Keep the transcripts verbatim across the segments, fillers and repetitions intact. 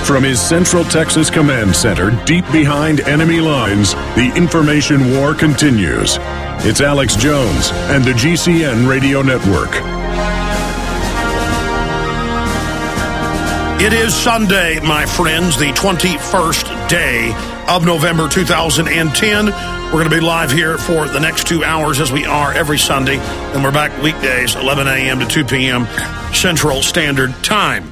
From his Central Texas Command Center, deep behind enemy lines, the information war continues. It's Alex Jones and the G C N Radio Network. It is Sunday, my friends, the twenty-first day of November two thousand ten. We're going to be live here for the next two hours as we are every Sunday. And we're back weekdays, eleven a.m. to two p.m. Central Standard Time.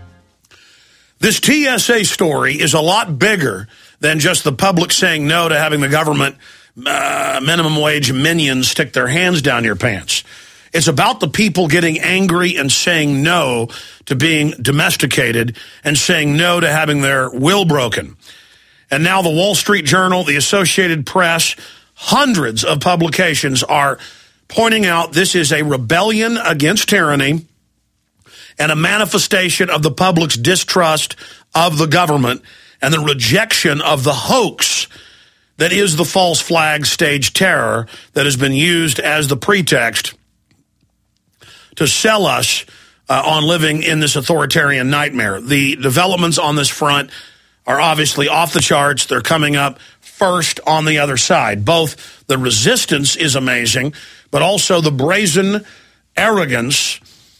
This T S A story is a lot bigger than just the public saying no to having the government uh, minimum wage minions stick their hands down your pants. It's about the people getting angry and saying no to being domesticated and saying no to having their will broken. And now the Wall Street Journal, the Associated Press, hundreds of publications are pointing out this is a rebellion against tyranny and a manifestation of the public's distrust of the government and the rejection of the hoax that is the false flag stage terror that has been used as the pretext to sell us uh, on living in this authoritarian nightmare. The developments on this front are obviously off the charts. They're coming up first on the other side. Both the resistance is amazing, but also the brazen arrogance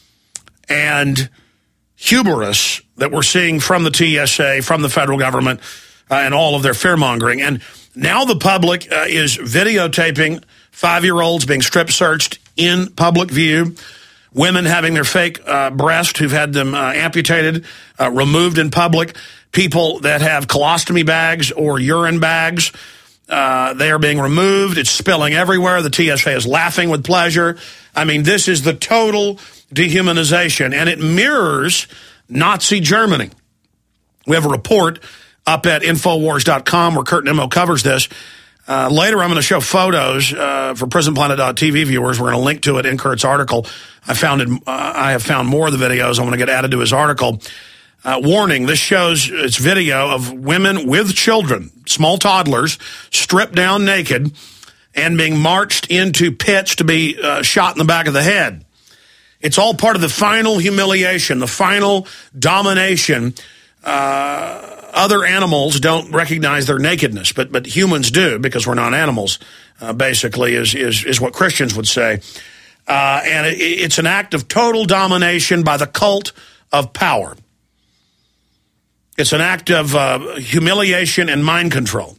and hubris that we're seeing from the T S A, from the federal government, uh, and all of their fear-mongering. And now the public uh, is videotaping five-year-olds being strip-searched in public view, women having their fake uh, breasts who've had them uh, amputated, uh, removed in public, people that have colostomy bags or urine bags. Uh, they are being removed. It's spilling everywhere. The T S A is laughing with pleasure. I mean, this is the total dehumanization, and it mirrors Nazi Germany. We have a report up at Infowars dot com where Kurt Nimmo covers this. Uh, later, I'm going to show photos uh, for Prison Planet dot T V viewers. We're going to link to it in Kurt's article. I found it, uh, I have found more of the videos. I'm going to get added to his article. Uh, warning, this shows it's video of women with children, small toddlers, stripped down naked and being marched into pits to be uh, shot in the back of the head. It's all part of the final humiliation, the final domination. Uh, other animals don't recognize their nakedness, but but humans do because we're not animals, uh, basically, is, is, is what Christians would say. Uh, and it, it's an act of total domination by the cult of power. It's an act of uh, humiliation and mind control.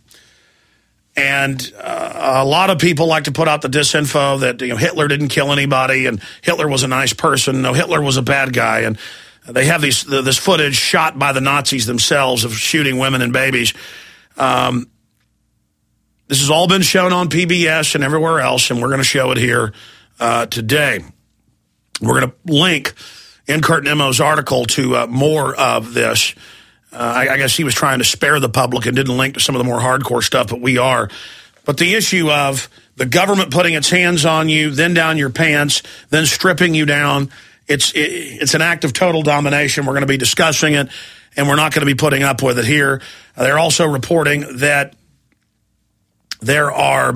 And uh, a lot of people like to put out the disinfo that, you know, Hitler didn't kill anybody and Hitler was a nice person. No, Hitler was a bad guy. And they have these this footage shot by the Nazis themselves of shooting women and babies. Um, this has all been shown on P B S and everywhere else, and we're going to show it here uh, today. We're going to link in Kurt Nimmo's article to uh, more of this. Uh, I, I guess he was trying to spare the public and didn't link to some of the more hardcore stuff, but we are. But the issue of the government putting its hands on you, then down your pants, then stripping you down, it's it, it's an act of total domination. We're going to be discussing it, and we're not going to be putting up with it here. Uh, they're also reporting that there are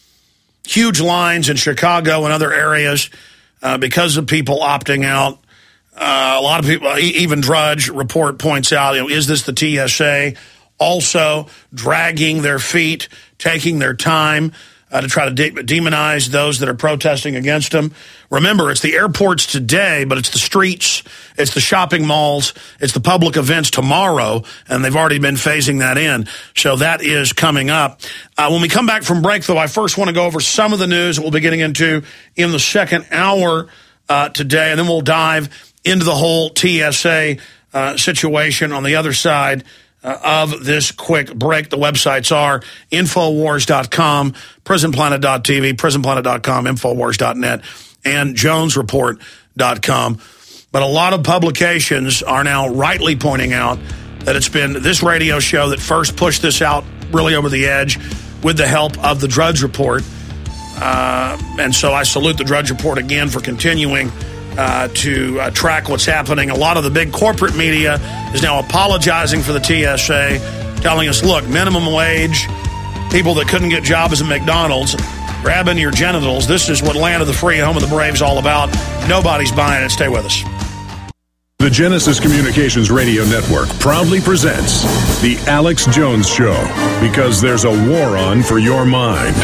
huge lines in Chicago and other areas uh, because of people opting out. Uh, a lot of people, even Drudge report points out, you know, is this the T S A also dragging their feet, taking their time uh, to try to de demonize those that are protesting against them? Remember, it's the airports today, but it's the streets, it's the shopping malls, it's the public events tomorrow, and they've already been phasing that in. So that is coming up. Uh, when we come back from break, though, I first want to go over some of the news that we'll be getting into in the second hour uh, today, and then we'll dive into the whole T S A uh, situation on the other side uh, of this quick break. The websites are Infowars dot com, Prison Planet dot T V, Prison Planet dot com, Infowars dot net, and Jones Report dot com. But a lot of publications are now rightly pointing out that it's been this radio show that first pushed this out really over the edge with the help of the Drudge Report. Uh, and so I salute the Drudge Report again for continuing Uh, to uh, track what's happening. A lot of the big corporate media is now apologizing for the T S A, telling us, look, minimum wage, people that couldn't get jobs at McDonald's, grabbing your genitals. This is what Land of the Free, Home of the Brave is all about. Nobody's buying it. Stay with us. The Genesis Communications Radio Network proudly presents The Alex Jones Show, because there's a war on for your mind.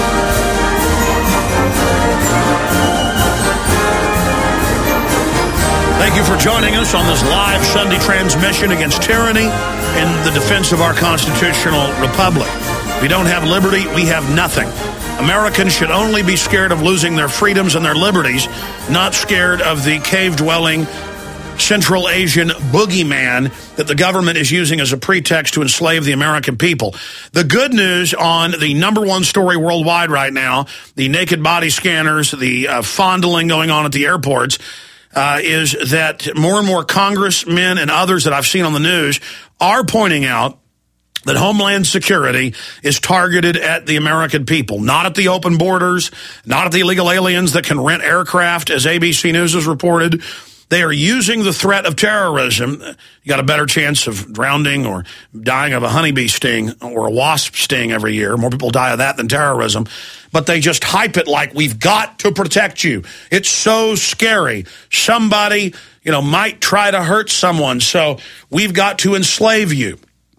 Thank you for joining us on this live Sunday transmission against tyranny in the defense of our constitutional republic. We don't have liberty, we have nothing. Americans should only be scared of losing their freedoms and their liberties, not scared of the cave-dwelling Central Asian boogeyman that the government is using as a pretext to enslave the American people. The good news on the number one story worldwide right now, the naked body scanners, the uh, fondling going on at the airports, uh, is that more and more congressmen and others that I've seen on the news are pointing out that Homeland Security is targeted at the American people, not at the open borders, not at the illegal aliens that can rent aircraft, as A B C News has reported. They are using the threat of terrorism. You got a better chance of drowning or dying of a honeybee sting or a wasp sting every year. More people die of that than terrorism. But they just hype it like, we've got to protect you. It's so scary. Somebody, you know, might try to hurt someone, so we've got to enslave you.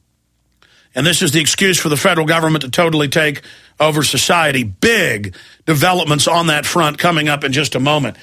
And this is the excuse for the federal government to totally take over society. Big developments on that front coming up in just a moment.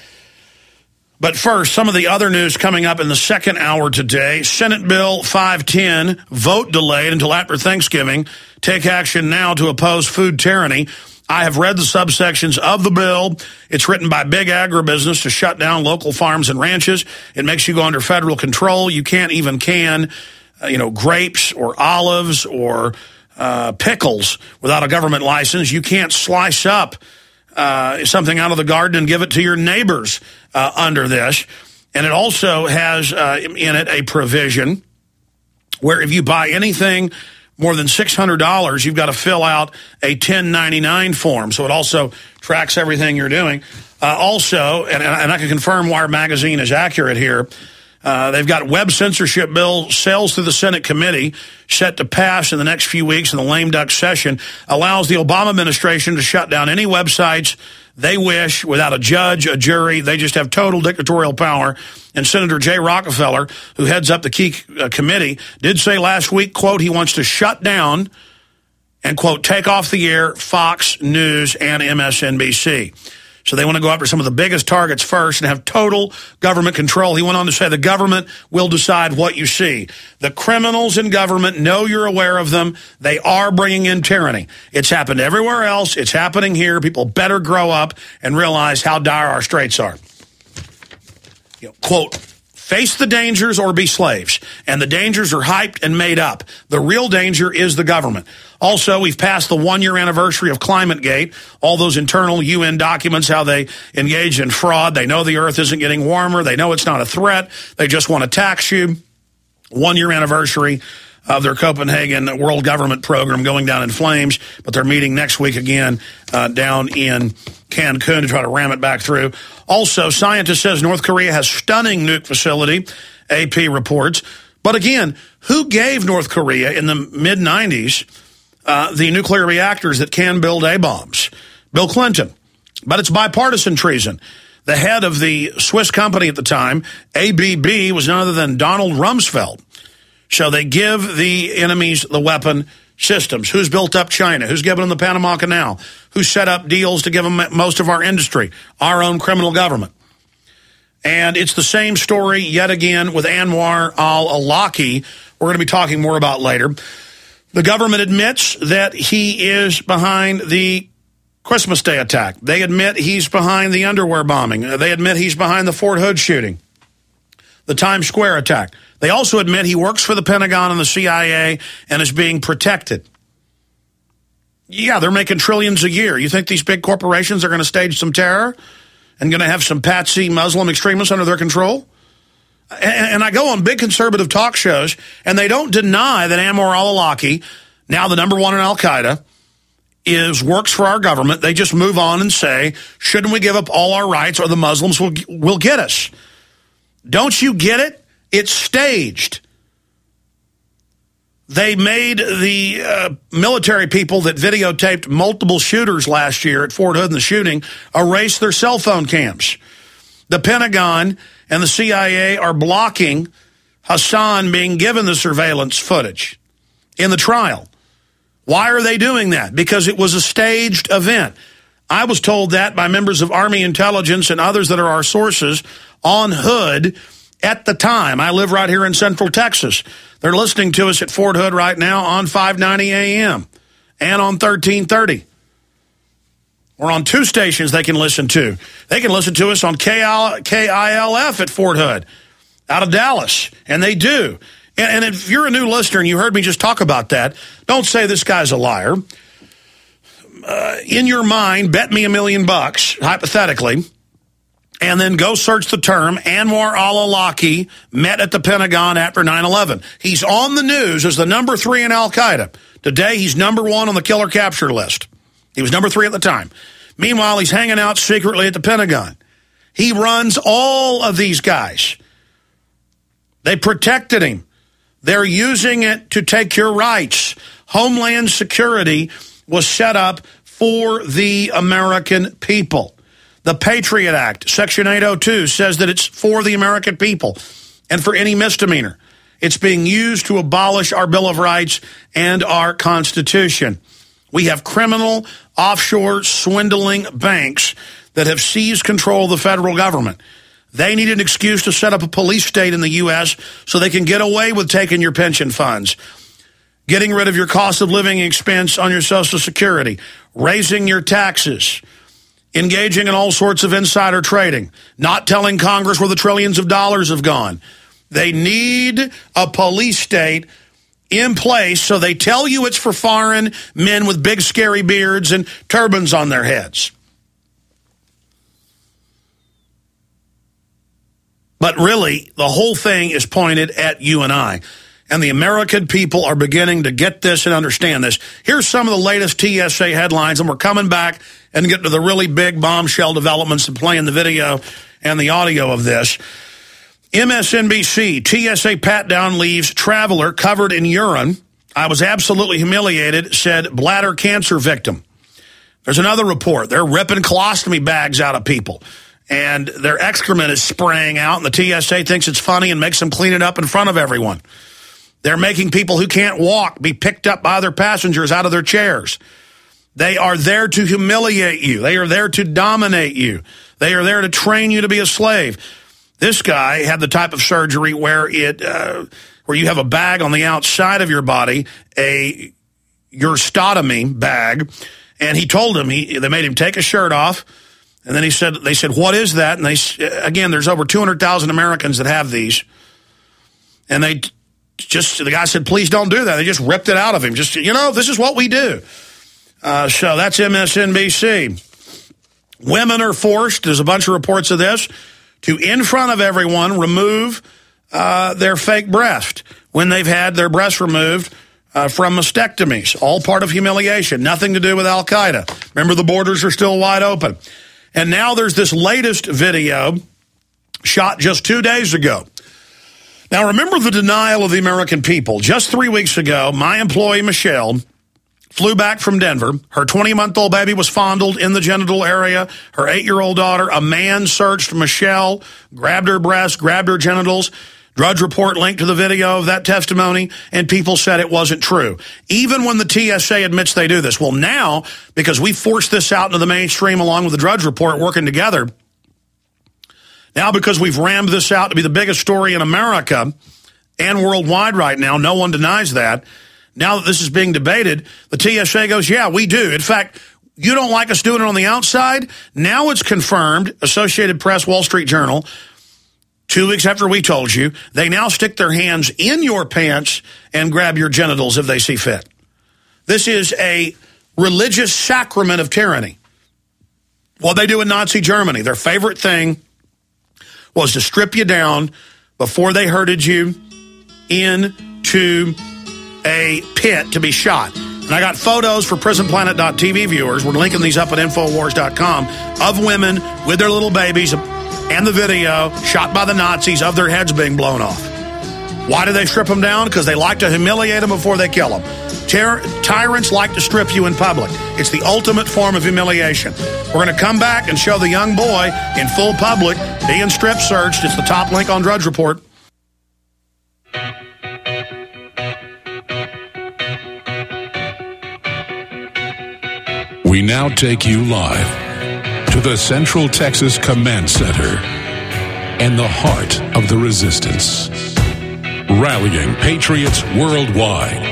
But first, some of the other news coming up in the second hour today. Senate Bill five ten, vote delayed until after Thanksgiving. Take action now to oppose food tyranny. I have read the subsections of the bill. It's written by big agribusiness to shut down local farms and ranches. It makes you go under federal control. You can't even can, uh, you know, grapes or olives or uh, pickles without a government license. You can't slice up Uh, something out of the garden and give it to your neighbors uh, under this. And it also has uh, in it a provision where if you buy anything more than six hundred dollars, you've got to fill out a ten ninety-nine form. So it also tracks everything you're doing. Uh, also, and, and I can confirm Wired Magazine is accurate here, Uh, they've got web censorship bill sails through the Senate committee, set to pass in the next few weeks in the lame duck session, allows the Obama administration to shut down any websites they wish without a judge, a jury. They just have total dictatorial power. And Senator Jay Rockefeller, who heads up the key uh, committee, did say last week, quote, he wants to shut down and, quote, take off the air Fox News and M S N B C. So they want to go after some of the biggest targets first and have total government control. He went on to say the government will decide what you see. The criminals in government know you're aware of them. They are bringing in tyranny. It's happened everywhere else. It's happening here. People better grow up and realize how dire our straits are. You know, quote, face the dangers or be slaves. And the dangers are hyped and made up. The real danger is the government. Also, we've passed the one-year anniversary of ClimateGate, all those internal U N documents, how they engage in fraud. They know the earth isn't getting warmer. They know it's not a threat. They just want to tax you. One-year anniversary of their Copenhagen World Government Program going down in flames, but they're meeting next week again uh, down in Cancun to try to ram it back through. Also, scientists says North Korea has stunning nuke facility, A P reports. But again, who gave North Korea in the mid nineties uh, the nuclear reactors that can build A-bombs? Bill Clinton. But it's bipartisan treason. The head of the Swiss company at the time, A B B, was none other than Donald Rumsfeld. So they give the enemies the weapon systems. Who's built up China? Who's given them the Panama Canal? Who set up deals to give them most of our industry? Our own criminal government. And it's the same story yet again with Anwar al-Awlaki. We're going to be talking more about later. The government admits that he is behind the Christmas Day attack. They admit he's behind the underwear bombing. They admit he's behind the Fort Hood shooting, the Times Square attack. They also admit he works for the Pentagon and the C I A and is being protected. Yeah, they're making trillions a year. You think these big corporations are going to stage some terror and going to have some patsy Muslim extremists under their control? And, and I go on big conservative talk shows, and they don't deny that Anwar al-Awlaki, now the number one in Al-Qaeda, is works for our government. They just move on and say, shouldn't we give up all our rights or the Muslims will, will get us? Don't you get it? It's staged. They made the uh, military people that videotaped multiple shooters last year at Fort Hood in the shooting erase their cell phone cams. The Pentagon and the C I A are blocking Hassan being given the surveillance footage in the trial. Why are they doing that? Because it was a staged event. I was told that by members of Army intelligence and others that are our sources on Hood at the time. I live right here in Central Texas. They're listening to us at Fort Hood right now on five ninety A M and on thirteen thirty. We're on two stations they can listen to. They can listen to us on K I L F at Fort Hood out of Dallas, and they do. And, and if you're a new listener and you heard me just talk about that, don't say this guy's a liar. Uh, in your mind, bet me a million bucks, hypothetically, and then go search the term Anwar al-Awlaki met at the Pentagon after nine eleven. He's on the news as the number three in Al-Qaeda. Today, he's number one on the killer capture list. He was number three at the time. Meanwhile, he's hanging out secretly at the Pentagon. He runs all of these guys. They protected him. They're using it to take your rights. Homeland Security was set up for the American people. The Patriot Act, Section eight oh two, says that it's for the American people and for any misdemeanor. It's being used to abolish our Bill of Rights and our Constitution. We have criminal, offshore, swindling banks that have seized control of the federal government. They need an excuse to set up a police state in the U S so they can get away with taking your pension funds, getting rid of your cost of living expense on your Social Security, raising your taxes, engaging in all sorts of insider trading, not telling Congress where the trillions of dollars have gone. They need a police state in place, so they tell you it's for foreign men with big scary beards and turbans on their heads. But really, the whole thing is pointed at you and I. And the American people are beginning to get this and understand this. Here's some of the latest T S A headlines, and we're coming back and get to the really big bombshell developments and playing the video and the audio of this. M S N B C, T S A pat-down leaves traveler covered in urine. I was absolutely humiliated, said bladder cancer victim. There's another report. They're ripping colostomy bags out of people, and their excrement is spraying out, and the T S A thinks it's funny and makes them clean it up in front of everyone. They're making people who can't walk be picked up by other passengers out of their chairs. They are there to humiliate you. They are there to dominate you. They are there to train you to be a slave. This guy had the type of surgery where it, uh, where you have a bag on the outside of your body, a urostomy bag, and he told him, he, they made him take his shirt off, and then he said, they said, what is that? And they, again, there's over two hundred thousand Americans that have these, and they just, the guy said, please don't do that. They just ripped it out of him. Just, you know, this is what we do. Uh, so that's M S N B C. Women are forced, there's a bunch of reports of this, to, in front of everyone, remove uh, their fake breast when they've had their breast removed uh, from mastectomies. All part of humiliation. Nothing to do with Al-Qaeda. Remember, the borders are still wide open. And now there's this latest video shot just two days ago. Now, remember the denial of the American people. Just three weeks ago, my employee, Michelle, flew back from Denver. Her twenty-month-old baby was fondled in the genital area. Her eight-year-old daughter, a man searched Michelle, grabbed her breast, grabbed her genitals. Drudge Report linked to the video of that testimony, and people said it wasn't true. Even when the T S A admits they do this. Well, now, because we forced this out into the mainstream along with the Drudge Report working together, now because we've rammed this out to be the biggest story in America and worldwide right now, no one denies that. Now that this is being debated, the T S A goes, yeah, we do. In fact, you don't like us doing it on the outside? Now it's confirmed, Associated Press, Wall Street Journal, two weeks after we told you, they now stick their hands in your pants and grab your genitals if they see fit. This is a religious sacrament of tyranny. What they do in Nazi Germany, their favorite thing was to strip you down before they herded you into a pit to be shot. And I got photos for prison planet dot T V viewers. We're linking these up at infowars dot com of women with their little babies and the video shot by the Nazis of their heads being blown off. Why do they strip them down? Because they like to humiliate them before they kill them. Ty- tyrants like to strip you in public. It's the ultimate form of humiliation. We're going to come back and show the young boy in full public being strip searched. It's the top link on Drudge Report. We now take you live to the Central Texas Command Center and the heart of the resistance. Rallying patriots worldwide.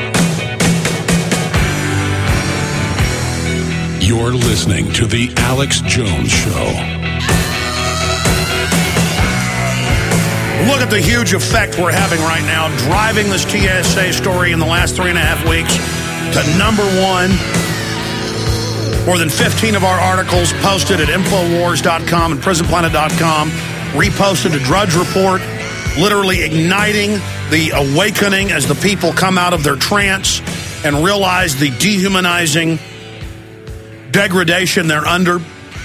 You're listening to The Alex Jones Show. Look at the huge effect we're having right now, driving this T S A story in the last three and a half weeks to number one. More than fifteen of our articles posted at Infowars dot com and Prison Planet dot com, reposted to Drudge Report, literally igniting the awakening as the people come out of their trance and realize the dehumanizing degradation they're under.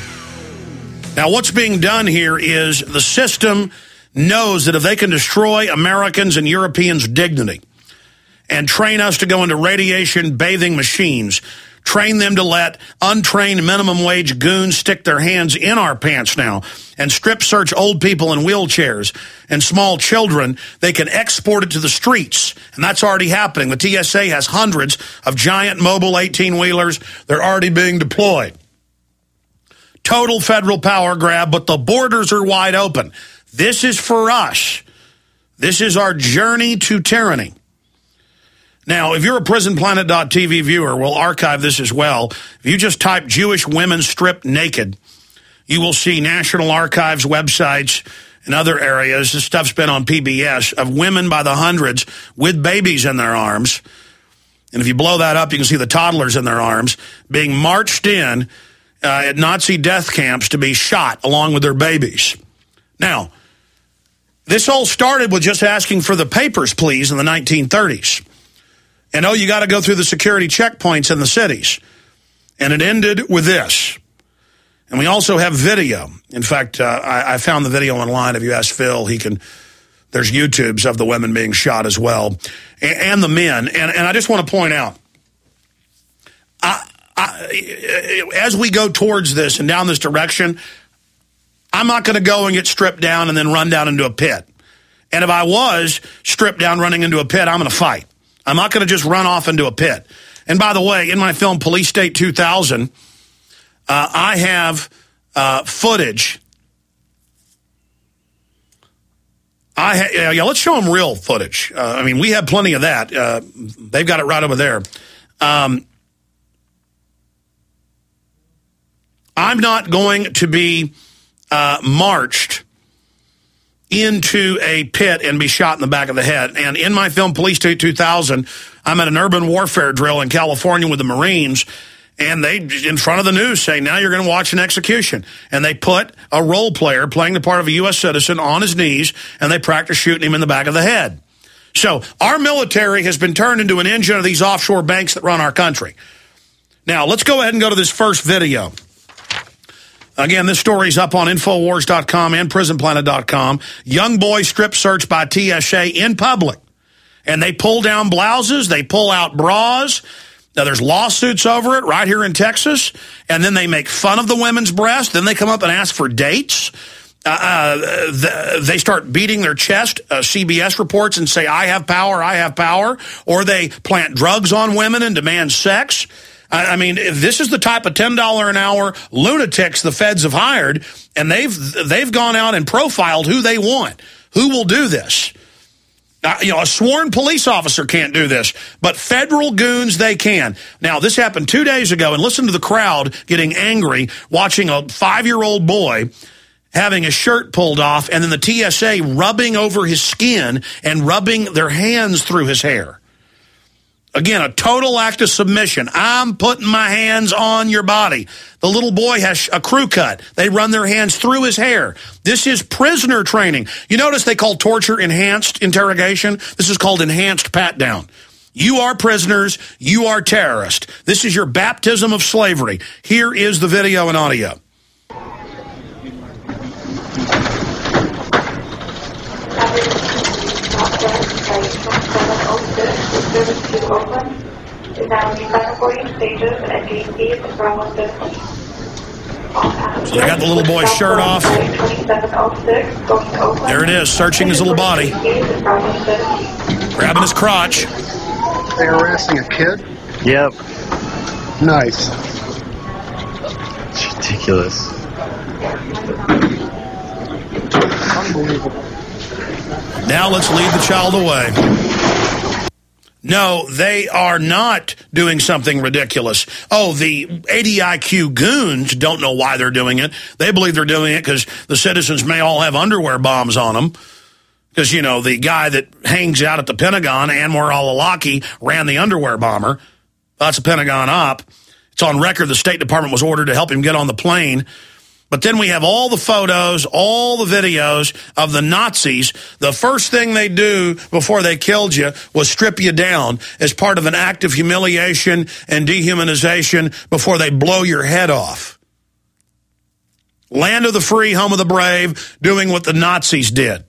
Now, what's being done here is the system knows that if they can destroy Americans and Europeans' dignity and train us to go into radiation bathing machines, train them to let untrained minimum wage goons stick their hands in our pants now and strip search old people in wheelchairs and small children, they can export it to the streets. And that's already happening. The T S A has hundreds of giant mobile eighteen-wheelers. They're already being deployed. Total federal power grab, but the borders are wide open. This is for us. This is our journey to tyranny. Now, if you're a Prison Planet dot T V viewer, we'll archive this as well. If you just type Jewish women stripped naked, you will see National Archives websites and other areas. This stuff's been on P B S of women by the hundreds with babies in their arms. And if you blow that up, you can see the toddlers in their arms being marched in uh, at Nazi death camps to be shot along with their babies. Now, this all started with just asking for the papers, please, in the nineteen thirties. And, oh, you got to go through the security checkpoints in the cities. And it ended with this. And we also have video. In fact, uh, I, I found the video online. If you ask Phil, he can, there's YouTubes of the women being shot as well. And, and the men. And, and I just want to point out, I, I, as we go towards this and down this direction, I'm not going to go and get stripped down and then run down into a pit. And if I was stripped down running into a pit, I'm going to fight. I'm not going to just run off into a pit. And by the way, in my film Police State two thousand, uh, I have uh, footage. I ha- yeah, yeah, let's show them real footage. Uh, I mean, we have plenty of that. Uh, they've got it right over there. Um, I'm not going to be uh, marched into a pit and be shot in the back of the head. And in my film, Police State two thousand, I'm at an urban warfare drill in California with the Marines, and they, in front of the news, say, now you're going to watch an execution. And they put a role player playing the part of a U S citizen on his knees, and they practice shooting him in the back of the head. So our military has been turned into an engine of these offshore banks that run our country. Now, let's go ahead and go to this first video. Again, this story's up on Infowars dot com and Prison Planet dot com. Young boy strip searched by T S A in public. And they pull down blouses. They pull out bras. Now, there's lawsuits over it right here in Texas. And then they make fun of the women's breast. Then they come up and ask for dates. Uh, uh, the, they start beating their chest, uh, C B S reports, and say, I have power, I have power. Or they plant drugs on women and demand sex. I mean, this is the type of ten dollars an hour lunatics the feds have hired, and they've they've gone out and profiled who they want. Who will do this? Uh, you know, a sworn police officer can't do this, but federal goons, they can. Now, this happened two days ago, and listen to the crowd getting angry watching a five-year-old boy having his shirt pulled off, and then the T S A rubbing over his skin and rubbing their hands through his hair. Again, a total act of submission. I'm putting my hands on your body. The little boy has a crew cut. They run their hands through his hair. This is prisoner training. You notice they call torture enhanced interrogation? This is called enhanced pat-down. You are prisoners. You are terrorists. This is your baptism of slavery. Here is the video and audio. is now in final boarding stages at gate B at the Bravo fifteen. So they got the little boy's shirt off. There it is, searching his little body. Grabbing his crotch. They harassing a kid? Yep. Nice. It's ridiculous. Unbelievable. Now let's lead the child away. No, they are not doing something ridiculous. Oh, the eighty I Q goons don't know why they're doing it. They believe they're doing it because the citizens may all have underwear bombs on them. Because, you know, the guy that hangs out at the Pentagon, Anwar al-Awlaki, ran the underwear bomber. That's a Pentagon op. It's on record the State Department was ordered to help him get on the plane. But then we have all the photos, all the videos of the Nazis. The first thing they do before they killed you was strip you down as part of an act of humiliation and dehumanization before they blow your head off. Land of the free, home of the brave, doing what the Nazis did.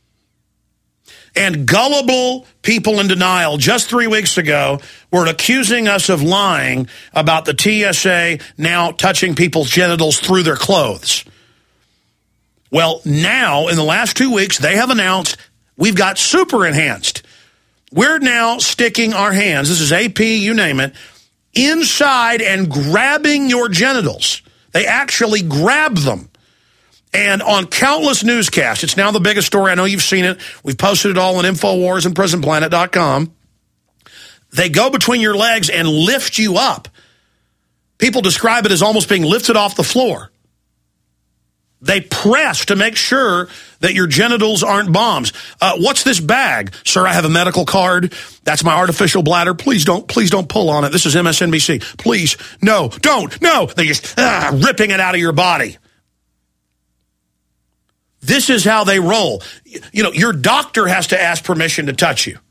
And gullible people in denial just three weeks ago were accusing us of lying about the T S A now touching people's genitals through their clothes. Well, now, in the last two weeks, they have announced we've got super enhanced. We're now sticking our hands, this is A P, you name it, inside and grabbing your genitals. They actually grab them. And on countless newscasts, it's now the biggest story. I know you've seen it. We've posted it all on InfoWars and Prison Planet dot com. They go between your legs and lift you up. People describe it as almost being lifted off the floor. They press to make sure that your genitals aren't bombs. Uh, what's this bag? Sir, I have a medical card. That's my artificial bladder. Please don't, please don't pull on it. This is M S N B C. Please, no, don't, no. They just ah, ripping it out of your body. This is how they roll. You know, your doctor has to ask permission to touch you.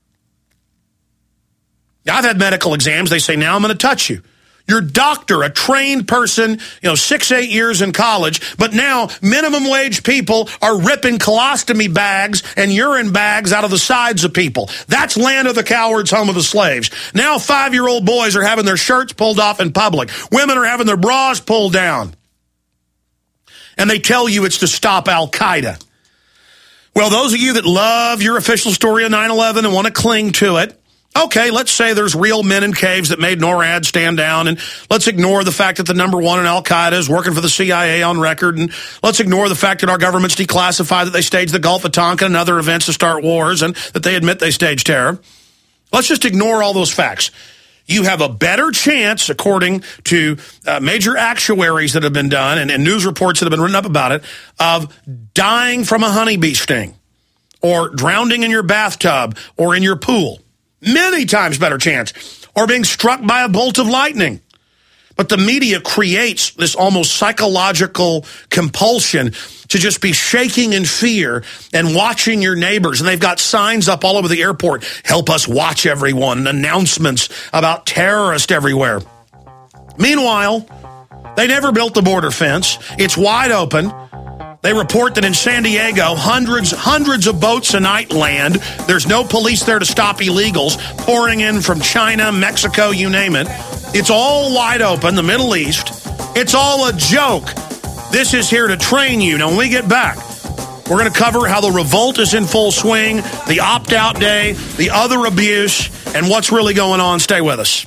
Now, I've had medical exams. They say, now I'm going to touch you. Your doctor, a trained person, you know, six, eight years in college, but now minimum wage people are ripping colostomy bags and urine bags out of the sides of people. That's land of the cowards, home of the slaves. Now five-year-old boys are having their shirts pulled off in public. Women are having their bras pulled down. And they tell you it's to stop Al-Qaeda. Well, those of you that love your official story of nine eleven and want to cling to it, okay, let's say there's real men in caves that made NORAD stand down, and let's ignore the fact that the number one in Al-Qaeda is working for the C I A on record, and let's ignore the fact that our government's declassified that they staged the Gulf of Tonkin and other events to start wars, and that they admit they staged terror. Let's just ignore all those facts. You have a better chance, according to uh, major actuaries that have been done and, and news reports that have been written up about it, of dying from a honeybee sting or drowning in your bathtub or in your pool. Many times better chance. Or being struck by a bolt of lightning. But the media creates this almost psychological compulsion to just be shaking in fear and watching your neighbors. And they've got signs up all over the airport. Help us watch everyone. And announcements about terrorists everywhere. Meanwhile, they never built the border fence. It's wide open. They report that in San Diego, hundreds, hundreds of boats a night land. There's no police there to stop illegals pouring in from China, Mexico, you name it. It's all wide open, the Middle East. It's all a joke. This is here to train you. Now, when we get back, we're going to cover how the revolt is in full swing, the opt-out day, the other abuse, and what's really going on. Stay with us.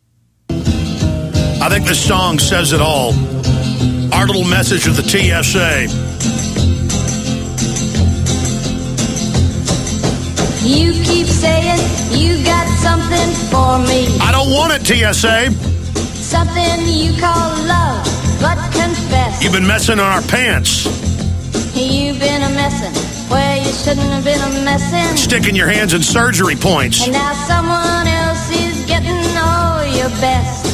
I think this song says it all. Our little message of the T S A. You keep saying you got something for me. I don't want it, T S A. Something you call love, but confess. You've been messing on our pants. You've been a messin' where you shouldn't have been a messin'. Sticking your hands in surgery points. And now someone else is getting all your best.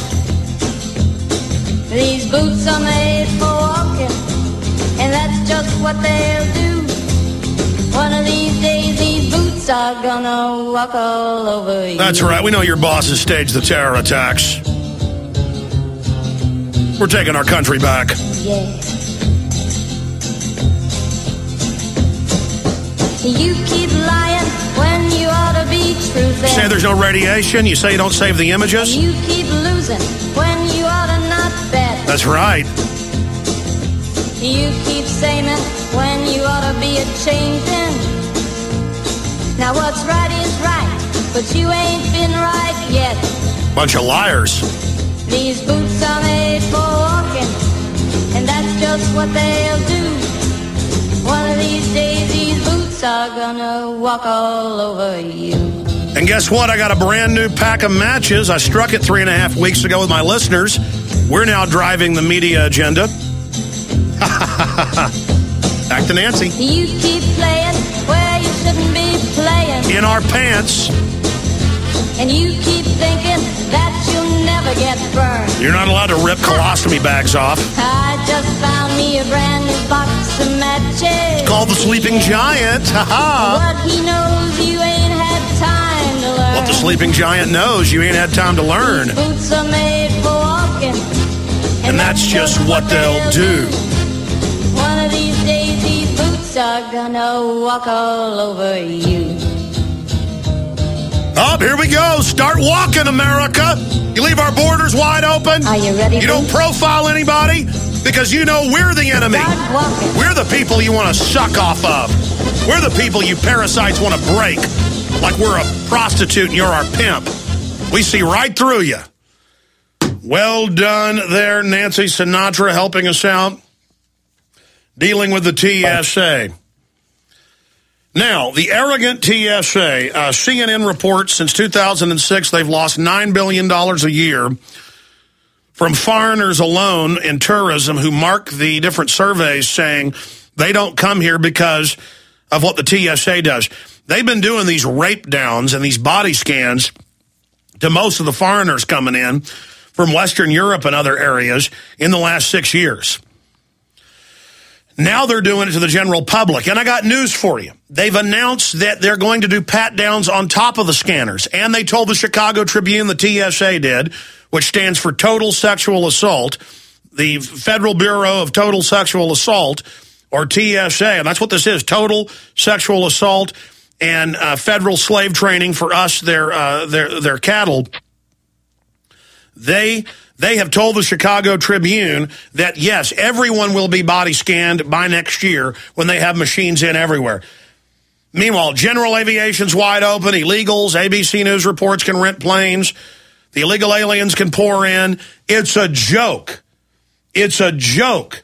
These boots are made for walking, and that's just what they'll do. One of these days, these boots are gonna walk all over you. That's right. We know your bosses staged the terror attacks. We're taking our country back. Yeah. You keep lying when you ought to be truthful. say there's no radiation. You say you don't save the images. You keep losing when you ought to not bet. That's right. You keep saying when you ought to be a changing. Now what's right is right, but you ain't been right yet. Bunch of liars. These boots are made for walking, and that's just what they'll do. One of these days, these boots are gonna walk all over you. And guess what? I got a brand new pack of matches. I struck it three and a half weeks ago with my listeners. We're now driving the media agenda. Back to Nancy. You keep playing where you shouldn't be playing. In our pants. And you keep thinking that you'll never get burned. You're not allowed to rip colostomy bags off. I just found me a brand new box of matches. It's called the Sleeping Giant. Ha-ha. What he knows you ain't had time to learn. What the Sleeping Giant knows you ain't had time to learn. These boots are made for walking. And, and that's, that's just what they'll, they'll do. do. One of these days, these boots are gonna walk all over you. Oh, here we go. Start walking, America. You leave our borders wide open. Are you ready? You don't profile anybody because you know we're the enemy. Start walking. We're the people you want to suck off of. We're the people you parasites want to break. Like we're a prostitute and you're our pimp. We see right through you. Well done there, Nancy Sinatra, helping us out. Dealing with the T S A. Now, the arrogant T S A, uh, C N N reports since two thousand six they've lost nine billion dollars a year from foreigners alone in tourism who mark the different surveys saying they don't come here because of what the T S A does. They've been doing these rape downs and these body scans to most of the foreigners coming in from Western Europe and other areas in the last six years. Now they're doing it to the general public. And I got news for you. They've announced that they're going to do pat-downs on top of the scanners. And they told the Chicago Tribune, the T S A did, which stands for Total Sexual Assault, the Federal Bureau of Total Sexual Assault, or T S A. And that's what this is, Total Sexual Assault and uh, federal slave training for us, their, uh, their, their cattle. They... They have told the Chicago Tribune that, yes, everyone will be body scanned by next year when they have machines in everywhere. Meanwhile, general aviation's wide open. Illegals, A B C News reports can rent planes. The illegal aliens can pour in. It's a joke. It's a joke.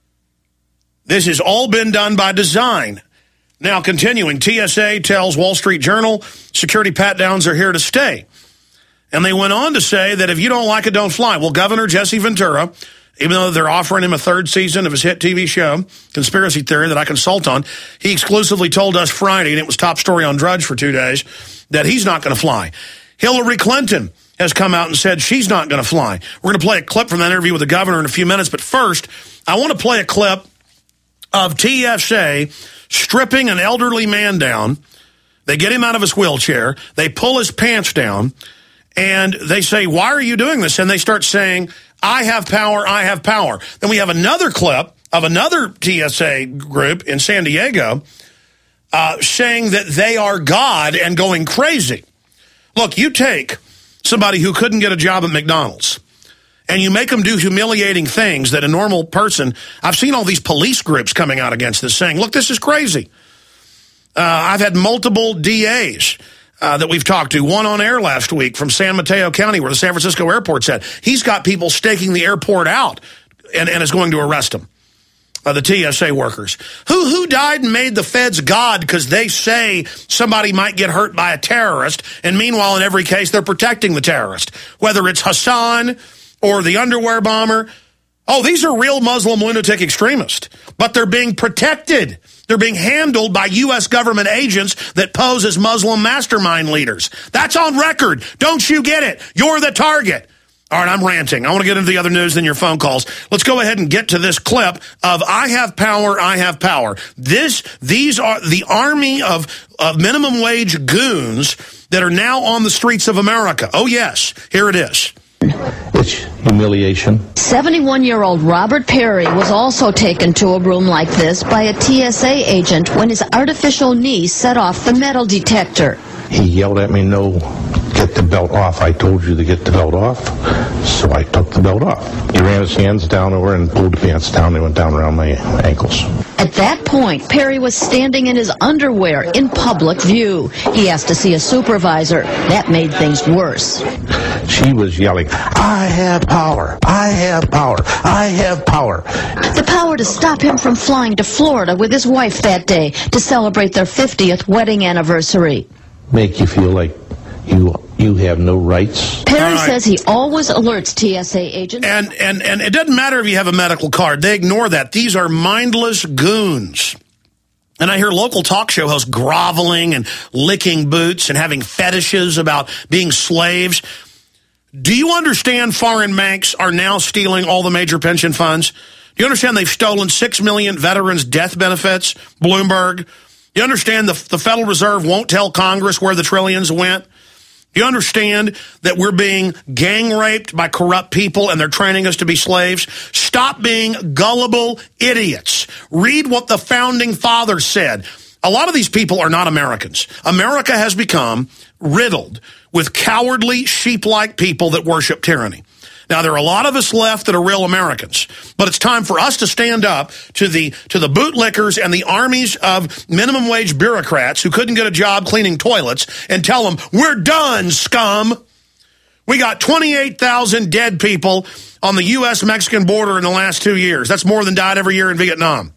This has all been done by design. Now, continuing, T S A tells Wall Street Journal security pat-downs are here to stay. And they went on to say that if you don't like it, don't fly. Well, Governor Jesse Ventura, even though they're offering him a third season of his hit T V show, Conspiracy Theory, that I consult on, he exclusively told us Friday, and it was top story on Drudge for two days, that he's not going to fly. Hillary Clinton has come out and said she's not going to fly. We're going to play a clip from that interview with the governor in a few minutes, but first, I want to play a clip of T S A stripping an elderly man down. They get him out of his wheelchair. They pull his pants down. And they say, why are you doing this? And they start saying, I have power, I have power. Then we have another clip of another T S A group in San Diego uh, saying that they are God and going crazy. Look, you take somebody who couldn't get a job at McDonald's and you make them do humiliating things that a normal person... I've seen all these police groups coming out against this saying, look, this is crazy. Uh, I've had multiple D As... Uh, that we've talked to, one on air last week from San Mateo County where the San Francisco airport's at. He's got people staking the airport out and, and is going to arrest them, uh, the T S A workers. Who who died and made the feds God because they say somebody might get hurt by a terrorist, and meanwhile, in every case, they're protecting the terrorist, whether it's Hassan or the underwear bomber. Oh, these are real Muslim lunatic extremists, but they're being protected. They're being handled by U S government agents that pose as Muslim mastermind leaders. That's on record. Don't you get it? You're the target. All right, I'm ranting. I want to get into the other news than your phone calls. Let's go ahead and get to this clip of I have power, I have power. This, these are the army of, of minimum wage goons that are now on the streets of America. Oh, yes. Here it is. It's humiliation. seventy-one-year-old Robert Perry was also taken to a room like this by a T S A agent when his artificial knee set off the metal detector. He yelled at me, no, get the belt off. I told you to get the belt off. So I took the belt off. He ran his hands down over and pulled the pants down. They went down around my ankles. At that point, Perry was standing in his underwear in public view. He asked to see a supervisor. That made things worse. She was yelling, I have power, I have power, I have power. The power to stop him from flying to Florida with his wife that day to celebrate their fiftieth wedding anniversary. Make you feel like you you have no rights. Perry right. says he always alerts T S A agents. And, and, and it doesn't matter if you have a medical card. They ignore that. These are mindless goons. And I hear local talk show hosts groveling and licking boots and having fetishes about being slaves. Do you understand foreign banks are now stealing all the major pension funds? Do you understand they've stolen six million veterans' death benefits, Bloomberg? You understand the, the Federal Reserve won't tell Congress where the trillions went? Do you understand that we're being gang raped by corrupt people and they're training us to be slaves? Stop being gullible idiots. Read what the Founding Fathers said. A lot of these people are not Americans. America has become riddled with cowardly, sheep-like people that worship tyranny. Now, there are a lot of us left that are real Americans, but it's time for us to stand up to the to the bootlickers and the armies of minimum wage bureaucrats who couldn't get a job cleaning toilets and tell them, we're done, scum. We got twenty-eight thousand dead people on the U S Mexican border in the last two years. That's more than died every year in Vietnam.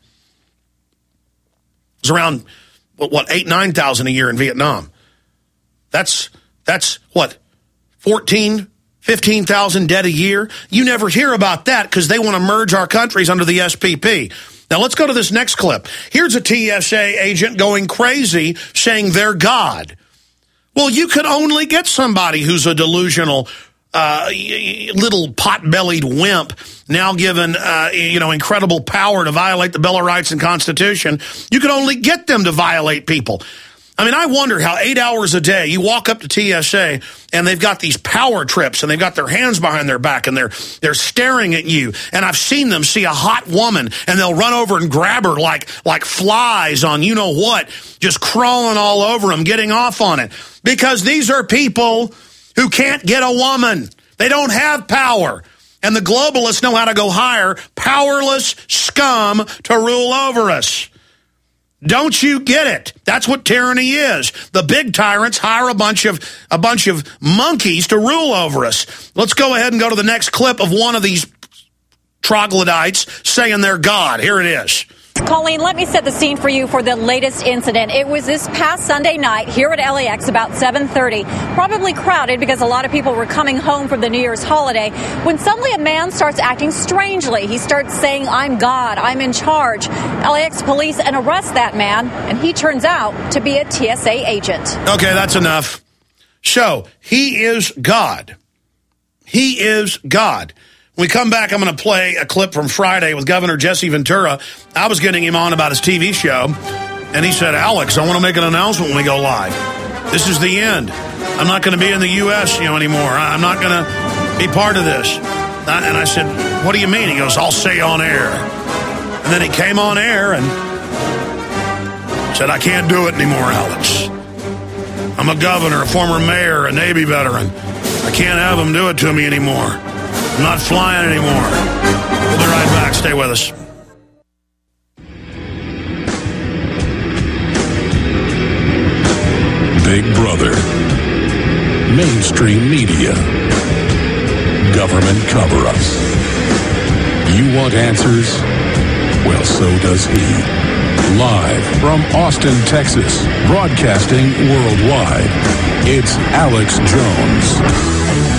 It's around, what, eight, nine thousand a year in Vietnam. That's, that's what, fourteen, fifteen thousand dead a year? You never hear about that because they want to merge our countries under the S P P. Now, let's go to this next clip. Here's a T S A agent going crazy saying they're God. Well, you could only get somebody who's a delusional uh, little pot-bellied wimp now given uh, you know, incredible power to violate the Bill of Rights and Constitution. You could only get them to violate people. I mean, I wonder how eight hours a day you walk up to T S A and they've got these power trips and they've got their hands behind their back and they're they're staring at you. And I've seen them see a hot woman and they'll run over and grab her like like flies on you know what, just crawling all over them, getting off on it. Because these are people who can't get a woman. They don't have power. And the globalists know how to go hire powerless scum to rule over us. Don't you get it? That's what tyranny is. The big tyrants hire a bunch of a bunch of monkeys to rule over us. Let's go ahead and go to the next clip of one of these troglodytes saying they're God. Here it is. Colleen, let me set the scene for you for the latest incident. It was this past Sunday night here at L A X about seven thirty, probably crowded because a lot of people were coming home from the New Year's holiday, when suddenly a man starts acting strangely. He starts saying, I'm God, I'm in charge. L A X police and arrest that man, and he turns out to be a T S A agent. Okay, that's enough. So, he is God. He is God. When we come back, I'm going to play a clip from Friday with Governor Jesse Ventura. I was getting him on about his T V show, and he said, Alex, I want to make an announcement when we go live. This is the end. I'm not going to be in the U S you know, anymore. I'm not going to be part of this. And I said, what do you mean? He goes, I'll say on air. And then he came on air and said, I can't do it anymore, Alex. I'm a governor, a former mayor, a Navy veteran. I can't have them do it to me anymore. I'm not flying anymore. We'll be right back. Stay with us. Big Brother, mainstream media, government cover-ups. You want answers? Well, so does he. Live from Austin, Texas, broadcasting worldwide, it's Alex Jones.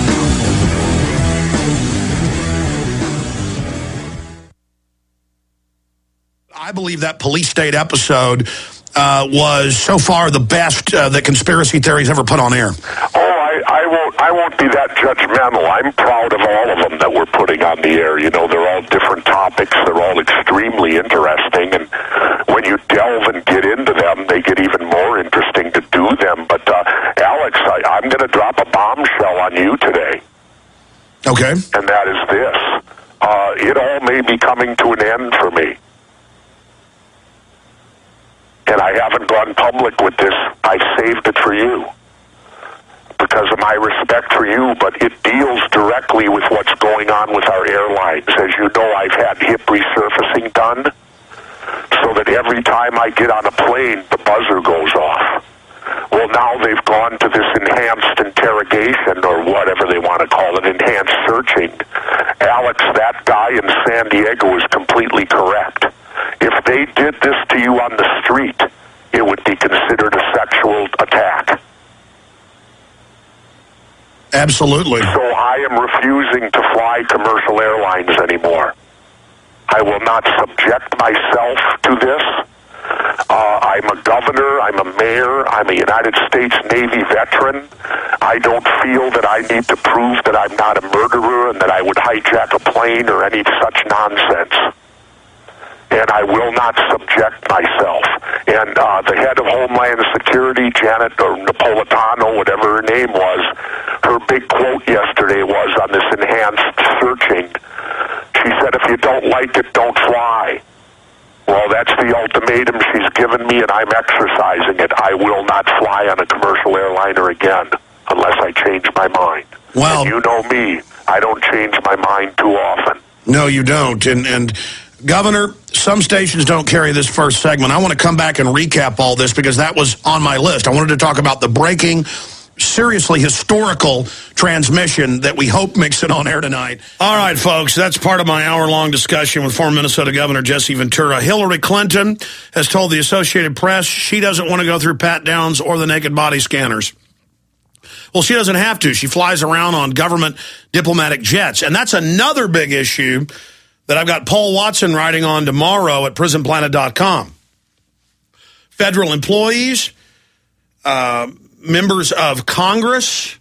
I believe that police state episode uh, was so far the best uh, that conspiracy theories ever put on air. Oh, I, I won't. I won't be that judgmental. I'm proud of all of them that we're putting on the air. You know, they're all different topics. They're all extremely interesting, and when you delve and get into them, they get even more interesting to do them. But uh, Alex, I, I'm going to drop a bombshell on you today. Okay. And that is this: uh, it all may be coming to an end for me. And I haven't gone public with this. I saved it for you. my respect for you, but it deals directly with what's going on with our airlines. As you know, I've had hip resurfacing done, so that every time I get on a plane, the buzzer goes off. Well, now they've gone to this enhanced interrogation, or whatever they want to call it, enhanced searching. Alex, that guy in San Diego is completely correct. If they did this to you on the street, it would be considered a sexual attack. Absolutely. So I am refusing to fly commercial airlines anymore. I will not subject myself to this. Uh, I'm a governor, I'm a mayor, I'm a United States Navy veteran. I don't feel that I need to prove that I'm not a murderer and that I would hijack a plane or any such nonsense. And I will not subject myself. And uh, the head of Homeland Security, Janet or Napolitano, whatever her name was, her big quote yesterday was on this enhanced searching. She said, if you don't like it, don't fly. Well, that's the ultimatum she's given me, and I'm exercising it. I will not fly on a commercial airliner again unless I change my mind. Well, and you know me. I don't change my mind too often. No, you don't. And, and Governor, some stations don't carry this first segment. I want to come back and recap all this because that was on my list. I wanted to talk about the breaking, seriously historical transmission that we hope makes it on air tonight. All right, folks, that's part of my hour-long discussion with former Minnesota Governor Jesse Ventura. Hillary Clinton has told the Associated Press she doesn't want to go through pat-downs or the naked body scanners. Well, she doesn't have to. She flies around on government diplomatic jets. And that's another big issue that I've got Paul Watson writing on tomorrow at prison planet dot com. Federal employees, uh, members of Congress,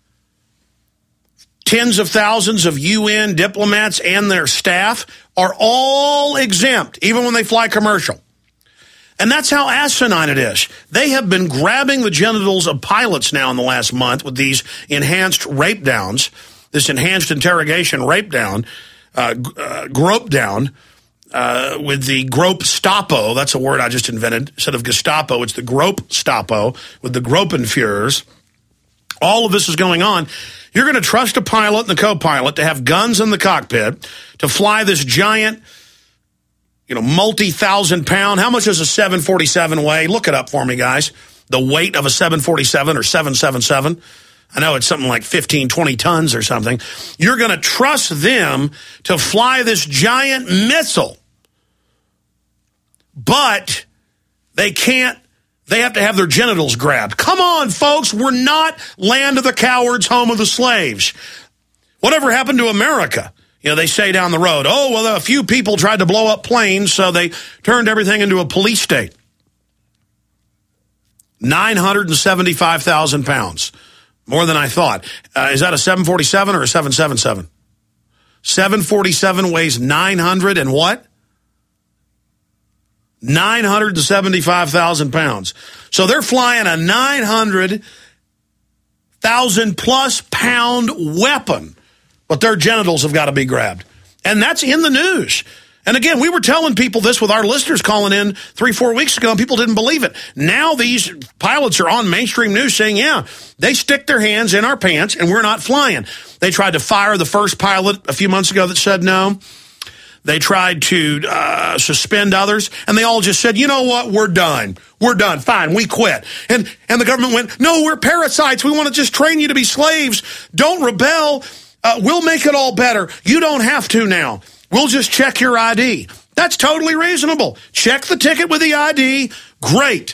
tens of thousands of U N diplomats and their staff are all exempt, even when they fly commercial. And that's how asinine it is. They have been grabbing the genitals of pilots now in the last month with these enhanced rape downs, this enhanced interrogation rape down, uh, uh, grope down, uh, with the grope stopo. That's a word I just invented. Instead of Gestapo, it's the grope stopo with the Gropenführers. All of this is going on. You're going to trust a pilot and the co-pilot to have guns in the cockpit to fly this giant, you know, multi-thousand pound. How much does a seven forty-seven weigh? Look it up for me, guys. The weight of a seven forty-seven or seven seventy-seven. I know it's something like fifteen, twenty tons or something. You're going to trust them to fly this giant missile. But they can't, they have to have their genitals grabbed. Come on, folks. We're not land of the cowards, home of the slaves. Whatever happened to America? You know, they say down the road, oh, well, a few people tried to blow up planes, so they turned everything into a police state. nine hundred seventy-five thousand pounds. More than I thought. Uh, is that a seven forty-seven or a seven seventy-seven? seven forty-seven weighs nine hundred and what? nine hundred seventy-five thousand pounds. So they're flying a nine hundred thousand plus pound weapon, but their genitals have got to be grabbed. And that's in the news. And again, we were telling people this with our listeners calling in three, four weeks ago, and people didn't believe it. Now these pilots are on mainstream news saying, yeah, they stick their hands in our pants and we're not flying. They tried to fire the first pilot a few months ago that said no. They tried to uh, suspend others, and they all just said, you know what, we're done. We're done. Fine, we quit. And and the government went, no, we're parasites. We want to just train you to be slaves. Don't rebel. Uh, we'll make it all better. You don't have to now. We'll just check your I D. That's totally reasonable. Check the ticket with the I D. Great.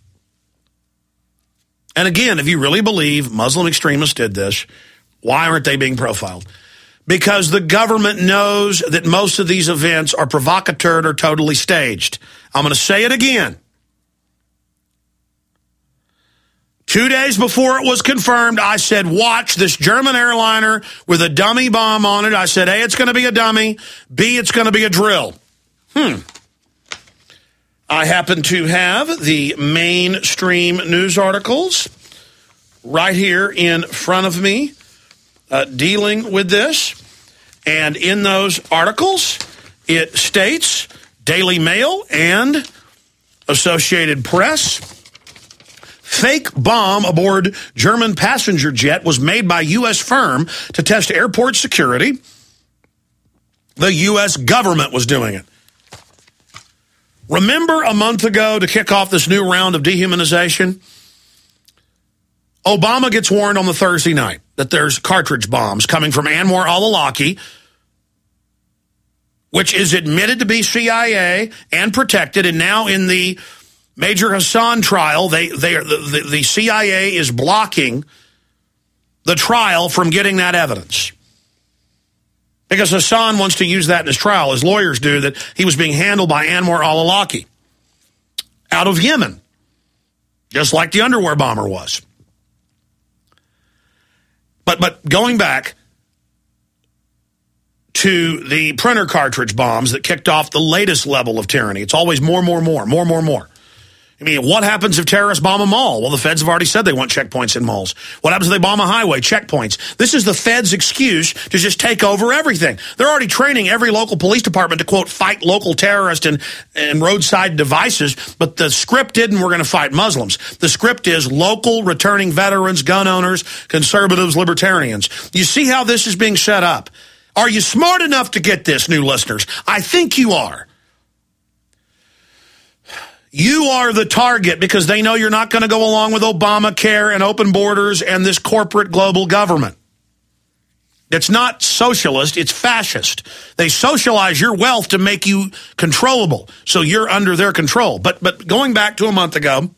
And again, if you really believe Muslim extremists did this, why aren't they being profiled? Because the government knows that most of these events are provocateur or totally staged. I'm going to say it again. Two days before it was confirmed, I said, watch this German airliner with a dummy bomb on it. I said, A, it's going to be a dummy. B, it's going to be a drill. Hmm. I happen to have the mainstream news articles right here in front of me uh, dealing with this. And in those articles, it states, Daily Mail and Associated Press, fake bomb aboard German passenger jet was made by U S firm to test airport security. The U S government was doing it. Remember a month ago, to kick off this new round of dehumanization, Obama gets warned on the Thursday night that there's cartridge bombs coming from Anwar al-Awlaki, which is admitted to be C I A and protected, and now in the Major Hassan trial, they, they are, the, the, the C I A is blocking the trial from getting that evidence. Because Hassan wants to use that in his trial, as lawyers do, that he was being handled by Anwar al-Awlaki out of Yemen, just like the underwear bomber was. But but going back to the printer cartridge bombs that kicked off the latest level of tyranny, it's always more, more, more, more, more, more. I mean, what happens if terrorists bomb a mall? Well, the feds have already said they want checkpoints in malls. What happens if they bomb a highway? Checkpoints. This is the feds' excuse to just take over everything. They're already training every local police department to, quote, fight local terrorists and, and roadside devices, but the script isn't we're going to fight Muslims. The script is local returning veterans, gun owners, conservatives, libertarians. You see how this is being set up? Are you smart enough to get this, new listeners? I think you are. You are the target because they know you're not going to go along with Obamacare and open borders and this corporate global government. It's not socialist, it's fascist. They socialize your wealth to make you controllable, so you're under their control. But but going back to a month ago,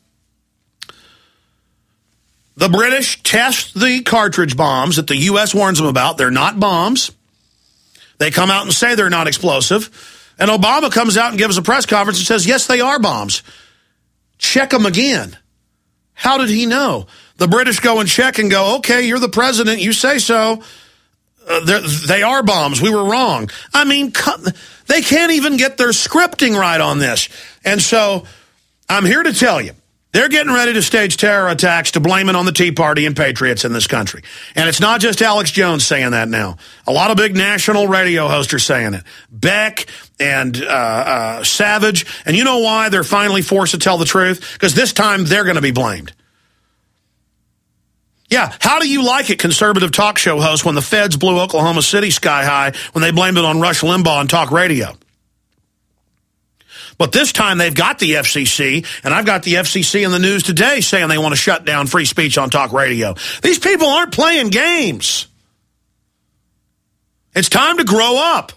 the British test the cartridge bombs that the U S warns them about. They're not bombs. They come out and say they're not explosive. And Obama comes out and gives a press conference and says, yes, they are bombs. Check them again. How did he know? The British go and check and go, okay, you're the president, you say so. Uh, they are bombs. We were wrong. I mean, they can't even get their scripting right on this. And so I'm here to tell you, they're getting ready to stage terror attacks to blame it on the Tea Party and patriots in this country. And it's not just Alex Jones saying that now. A lot of big national radio hosts are saying it. Beck and uh, uh, Savage. And you know why they're finally forced to tell the truth? Because this time they're going to be blamed. Yeah, how do you like it, conservative talk show hosts, when the feds blew Oklahoma City sky high when they blamed it on Rush Limbaugh and talk radio? But this time they've got the F C C, and I've got the F C C in the news today saying they want to shut down free speech on talk radio. These people aren't playing games. It's time to grow up.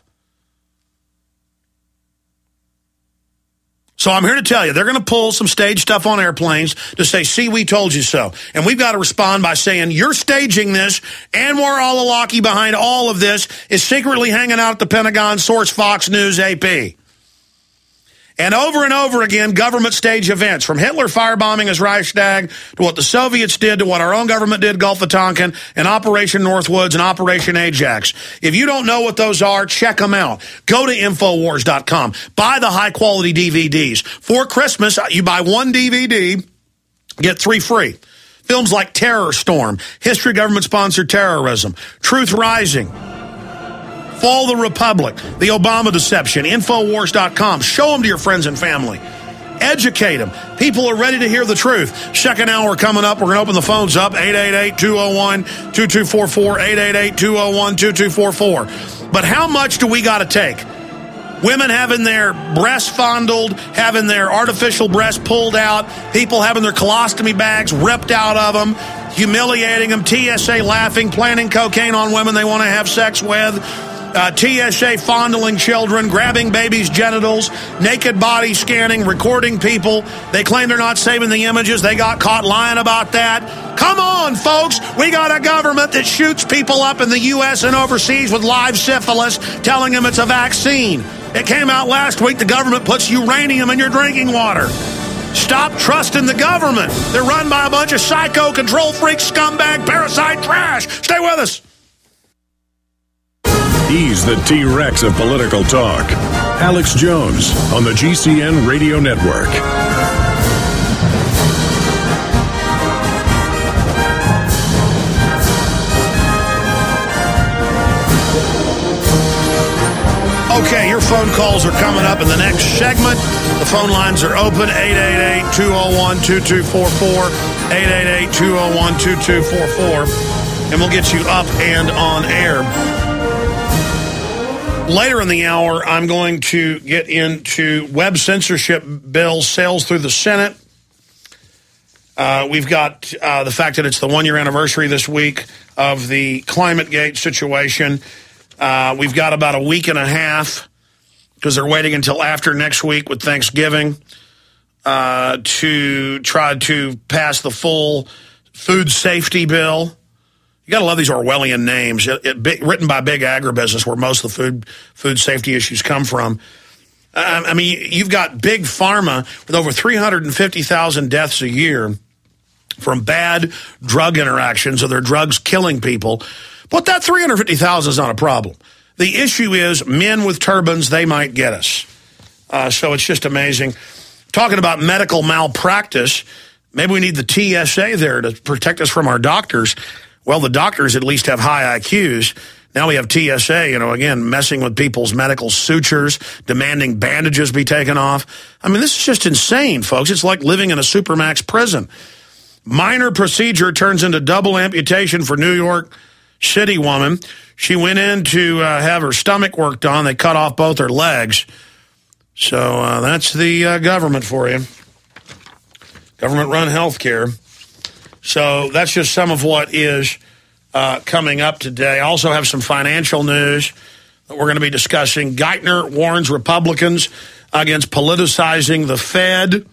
So I'm here to tell you, they're going to pull some stage stuff on airplanes to say, see, we told you so. And we've got to respond by saying, you're staging this. Anwar al-Awlaki behind all of this is secretly hanging out at the Pentagon, source Fox News A P. And over and over again, government stage events, from Hitler firebombing his Reichstag to what the Soviets did to what our own government did, Gulf of Tonkin, and Operation Northwoods and Operation Ajax. If you don't know what those are, check them out. Go to Infowars dot com. Buy the high-quality D V Ds. For Christmas, you buy one D V D, get three free. Films like Terror Storm, History Government-Sponsored Terrorism, Truth Rising, Fall the Republic, The Obama Deception, Infowars dot com. Show them to your friends and family. Educate them. People are ready to hear the truth. Second hour coming up. We're going to open the phones up. eight eight eight, two oh one, two two four four, eight eight eight, two oh one, two two four four. But how much do we got to take? Women having their breasts fondled, having their artificial breasts pulled out, people having their colostomy bags ripped out of them, humiliating them, T S A laughing, planting cocaine on women they want to have sex with, Uh, T S A fondling children, grabbing babies' genitals, naked body scanning, recording people. They claim they're not saving the images. They got caught lying about that. Come on, folks. We got a government that shoots people up in the U S and overseas with live syphilis, telling them it's a vaccine. It came out last week. The government puts uranium in your drinking water. Stop trusting the government. They're run by a bunch of psycho, control freak, scumbag, parasite trash. Stay with us. He's the T-Rex of political talk. Alex Jones on the G C N Radio Network. Okay, your phone calls are coming up in the next segment. The phone lines are open, eight eight eight, two oh one, two two four four. eight eight eight, two oh one, two two four four, and we'll get you up and on air. Later in the hour, I'm going to get into web censorship bill sales through the Senate. Uh, we've got uh, the fact that it's the one-year anniversary this week of the ClimateGate situation. Uh, we've got about a week and a half, because they're waiting until after next week with Thanksgiving, uh, to try to pass the full food safety bill. You got to love these Orwellian names, it, it, big, written by big agribusiness, where most of the food food safety issues come from. Uh, I mean, you've got big pharma with over three hundred fifty thousand deaths a year from bad drug interactions, or their drugs killing people. But that three hundred fifty thousand is not a problem. The issue is men with turbans, they might get us. Uh, so it's just amazing. Talking about medical malpractice, maybe we need the T S A there to protect us from our doctors. Well, the doctors at least have high I Qs. Now we have T S A, you know, again, messing with people's medical sutures, demanding bandages be taken off. I mean, this is just insane, folks. It's like living in a supermax prison. Minor procedure turns into double amputation for New York City woman. She went in to uh, have her stomach worked on. They cut off both her legs. So uh, that's the uh, government for you. Government-run health care. So that's just some of what is uh, coming up today. I also have some financial news that we're going to be discussing. Geithner warns Republicans against politicizing the Fed.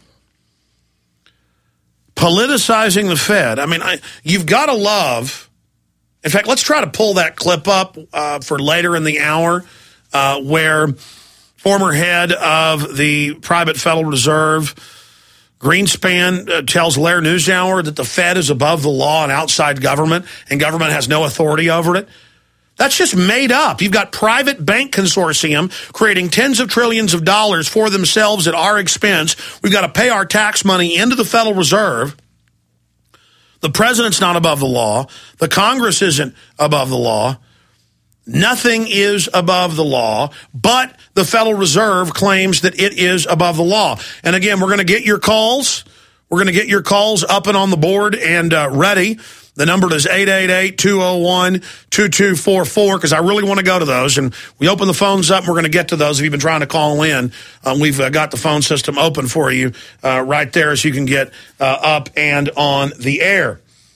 Politicizing the Fed. I mean, I, you've got to love... In fact, let's try to pull that clip up uh, for later in the hour, uh, where former head of the private Federal Reserve, Greenspan, uh, tells Lair NewsHour that the Fed is above the law and outside government, and government has no authority over it. That's just made up. You've got private bank consortium creating tens of trillions of dollars for themselves at our expense. We've got to pay our tax money into the Federal Reserve. The president's not above the law. The Congress isn't above the law. Nothing is above the law, but the Federal Reserve claims that it is above the law. And again, we're going to get your calls. We're going to get your calls up and on the board and uh, ready. The number is eight eight eight, two oh one, two two four four, because I really want to go to those. And we open the phones up, and we're going to get to those. If you've been trying to call in, um, we've uh, got the phone system open for you uh, right there, so you can get uh, up and on the air.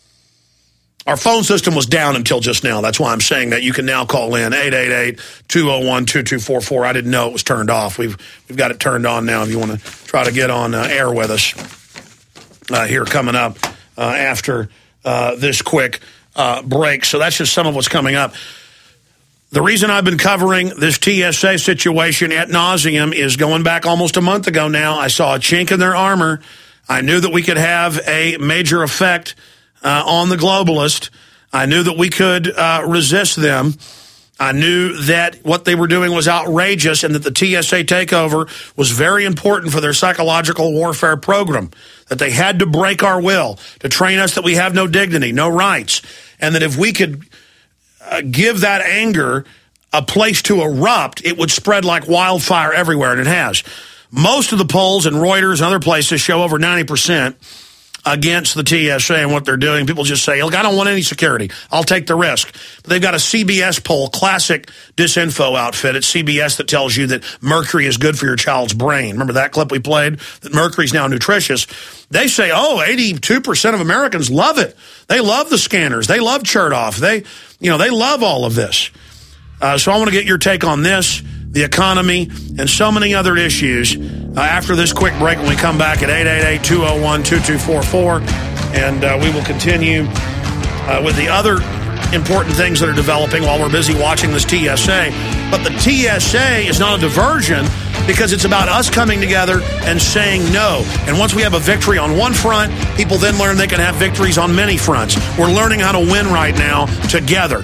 Our phone system was down until just now. That's why I'm saying that. You can now call in, eight eight eight, two oh one, two two four four. I didn't know it was turned off. We've we've got it turned on now if you want to try to get on uh, air with us uh, here coming up uh, after uh, this quick uh, break. So that's just some of what's coming up. The reason I've been covering this T S A situation ad nauseum is going back almost a month ago now. I saw a chink in their armor. I knew that we could have a major effect Uh, on the globalist. I knew that we could uh, resist them. I knew that what they were doing was outrageous, and that the T S A takeover was very important for their psychological warfare program, that they had to break our will, to train us that we have no dignity, no rights, and that if we could uh, give that anger a place to erupt, it would spread like wildfire everywhere, and it has. Most of the polls and Reuters and other places show over ninety percent against the T S A and what they're doing. People just say, look, I don't want any security. I'll take the risk. But they've got a C B S poll, classic disinfo outfit at C B S, that tells you that mercury is good for your child's brain. Remember that clip we played? That mercury's now nutritious. They say, oh, eighty-two percent of Americans love it. They love the scanners. They love Chertoff. They, you know, they love all of this. Uh, so I want to get your take on this, the economy, and so many other issues uh, after this quick break when we come back at eight eight eight, two oh one, two two four four. And uh, we will continue uh, with the other important things that are developing while we're busy watching this T S A. But the T S A is not a diversion, because it's about us coming together and saying no. And once we have a victory on one front, people then learn they can have victories on many fronts. We're learning how to win right now together.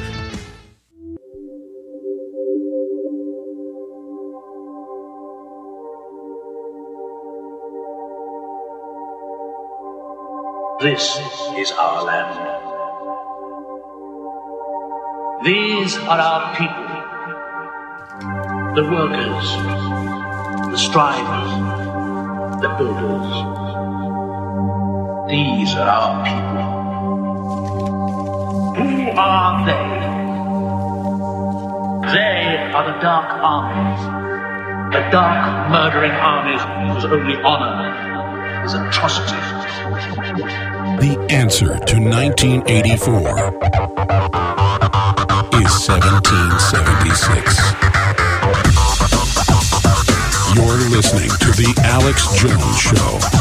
This is our land. These are our people. The workers, the strivers, the builders. These are our people. Who are they? They are the dark armies. The dark, murdering armies whose only honor is atrocity. The answer to nineteen eighty-four is seventeen seventy-six. You're listening to The Alex Jones Show.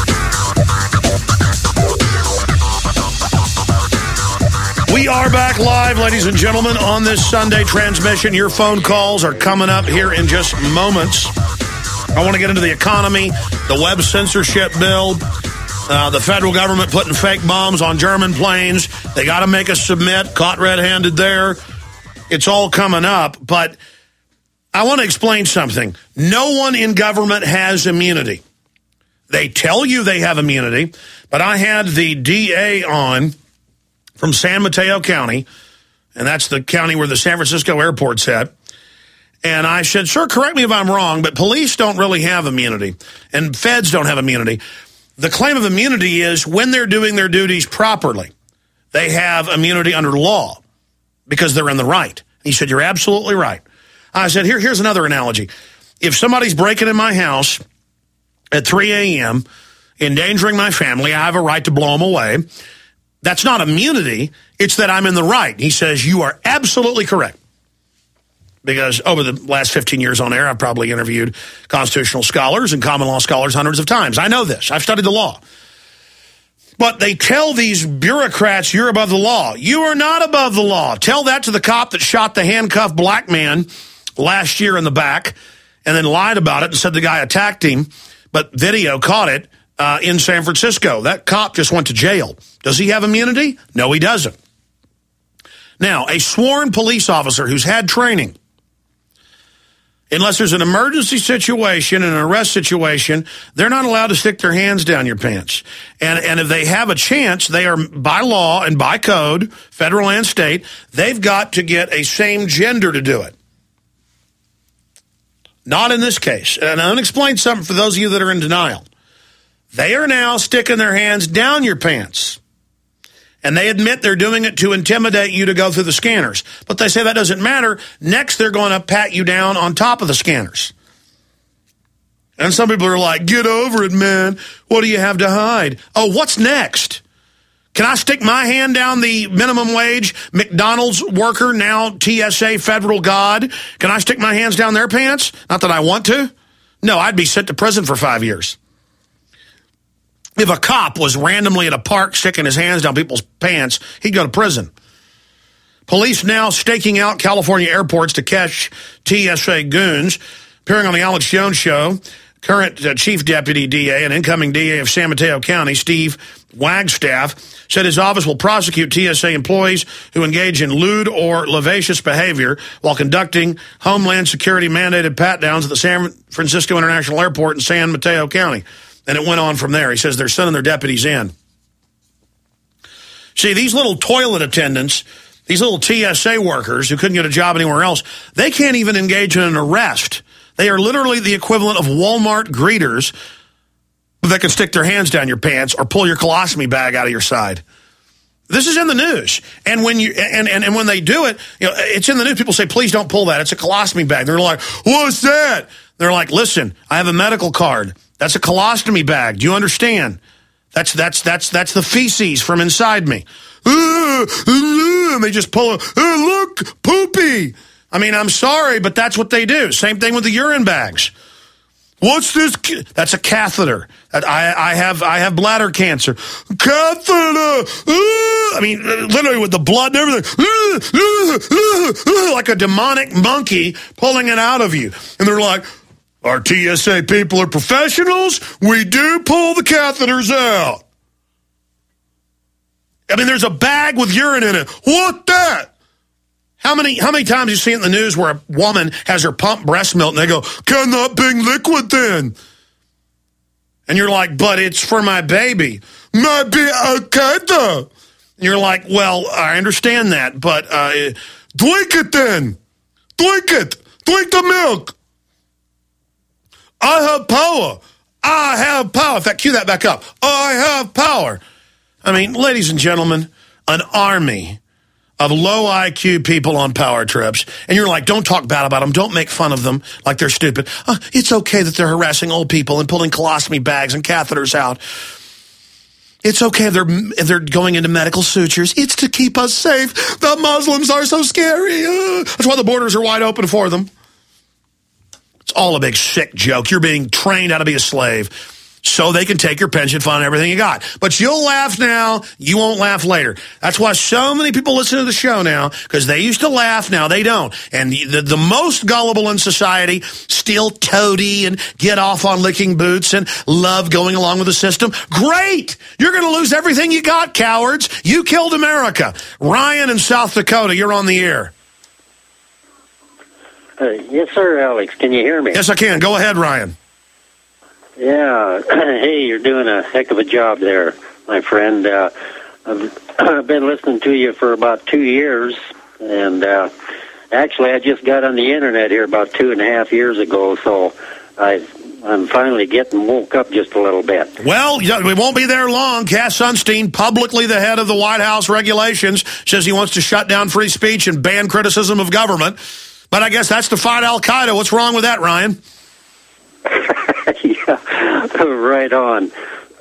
We are back live, ladies and gentlemen, on this Sunday transmission. Your phone calls are coming up here in just moments. I want to get into the economy, the web censorship bill, uh, the federal government putting fake bombs on German planes. They got to make us submit, caught red-handed there. It's all coming up, but I want to explain something. No one in government has immunity. They tell you they have immunity, but I had the D A on from San Mateo County, and that's the county where the San Francisco airport's at. And I said, sir, correct me if I'm wrong, but police don't really have immunity, and feds don't have immunity. The claim of immunity is when they're doing their duties properly, they have immunity under law because they're in the right. He said, you're absolutely right. I said, Here, here's another analogy. If somebody's breaking in my house at three a.m., endangering my family, I have a right to blow them away. That's not immunity. It's that I'm in the right. He says, you are absolutely correct. Because over the last fifteen years on air, I've probably interviewed constitutional scholars and common law scholars hundreds of times. I know this. I've studied the law. But they tell these bureaucrats, you're above the law. You are not above the law. Tell that to the cop that shot the handcuffed black man last year in the back and then lied about it and said the guy attacked him, but video caught it. Uh, in San Francisco. That cop just went to jail. Does he have immunity? No, he doesn't. Now, a sworn police officer who's had training, unless there's an emergency situation, an arrest situation, they're not allowed to stick their hands down your pants. And, and if they have a chance, they are, by law and by code, federal and state, they've got to get a same gender to do it. Not in this case. And I'll explain something for those of you that are in denial. They are now sticking their hands down your pants. And they admit they're doing it to intimidate you to go through the scanners. But they say that doesn't matter. Next, they're going to pat you down on top of the scanners. And some people are like, get over it, man. What do you have to hide? Oh, what's next? Can I stick my hand down the minimum wage McDonald's worker, now T S A federal god? Can I stick my hands down their pants? Not that I want to. No, I'd be sent to prison for five years. If a cop was randomly at a park sticking his hands down people's pants, he'd go to prison. Police now staking out California airports to catch T S A goons. Appearing on the Alex Jones Show, current uh, Chief Deputy D A and incoming D A of San Mateo County, Steve Wagstaff, said his office will prosecute T S A employees who engage in lewd or lascivious behavior while conducting Homeland Security mandated pat-downs at the San Francisco International Airport in San Mateo County. And it went on from there. He says they're sending their deputies in. See, these little toilet attendants, these little T S A workers who couldn't get a job anywhere else, they can't even engage in an arrest. They are literally the equivalent of Walmart greeters that can stick their hands down your pants or pull your colostomy bag out of your side. This is in the news. And when you and, and, and when they do it, you know, it's in the news. People say, please don't pull that. It's a colostomy bag. They're like, what's that? They're like, listen, I have a medical card. That's a colostomy bag. Do you understand? That's that's that's that's the feces from inside me. And they just pull it. Look, poopy. I mean, I'm sorry, but that's what they do. Same thing with the urine bags. What's this? That's a catheter. I I have I have bladder cancer. Catheter. I mean, literally with the blood and everything, like a demonic monkey pulling it out of you. And they're like, our T S A people are professionals. We do pull the catheters out. I mean, there's a bag with urine in it. What that? How many how many times you see it in the news where a woman has her pump breast milk and they go, can that bring liquid then? And you're like, but it's for my baby. My baby, okay then. And you're like, well, I understand that, but uh, drink it then. Drink it. Drink the milk. I have power. I have power. In fact, cue that back up. I have power. I mean, ladies and gentlemen, an army of low I Q people on power trips, and you're like, don't talk bad about them, don't make fun of them like they're stupid. Uh, it's okay that they're harassing old people and pulling colostomy bags and catheters out. It's okay if they're, if they're going into medical sutures. It's to keep us safe. The Muslims are so scary. Uh, that's why the borders are wide open for them. It's all a big sick joke. You're being trained how to be a slave so they can take your pension fund and everything you got. But you'll laugh now, you won't laugh later. That's why so many people listen to the show now, because they used to laugh, now they don't. And the, the, the most gullible in society still toady and get off on licking boots and love going along with the system. Great! You're going to lose everything you got, cowards. You killed America. Ryan in South Dakota, you're on the air. Uh, yes, sir, Alex. Can you hear me? Yes, I can. Go ahead, Ryan. Yeah. Hey, you're doing a heck of a job there, my friend. Uh, I've, I've been listening to you for about two years, and uh, actually I just got on the Internet here about two and a half years ago, so I, I'm finally getting woke up just a little bit. Well, we won't be there long. Cass Sunstein, publicly the head of the White House regulations, says he wants to shut down free speech and ban criticism of government. But I guess that's to fight Al-Qaeda. What's wrong with that, Ryan? Yeah, right on.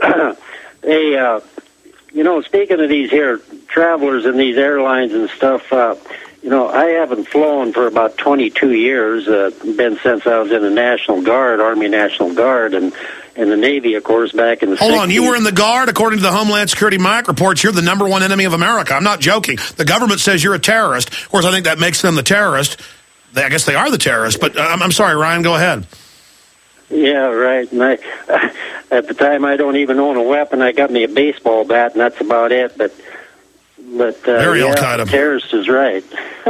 Hey, uh, you know, speaking of these here travelers and these airlines and stuff, uh, you know, I haven't flown for about twenty-two years, uh, been since I was in the National Guard, Army National Guard, and in the Navy, of course, back in the Hold sixties. on, you were in the Guard? According to the Homeland Security Mike reports, you're the number one enemy of America. I'm not joking. The government says you're a terrorist. Of course, I think that makes them the terrorist. They, I guess they are the terrorists, but uh, I'm, I'm sorry, Ryan, go ahead. Yeah, right. And I, at the time, I don't even own a weapon. I got me a baseball bat, and that's about it. But, but uh, Very yeah, Al-Qaeda. Terrorist is right.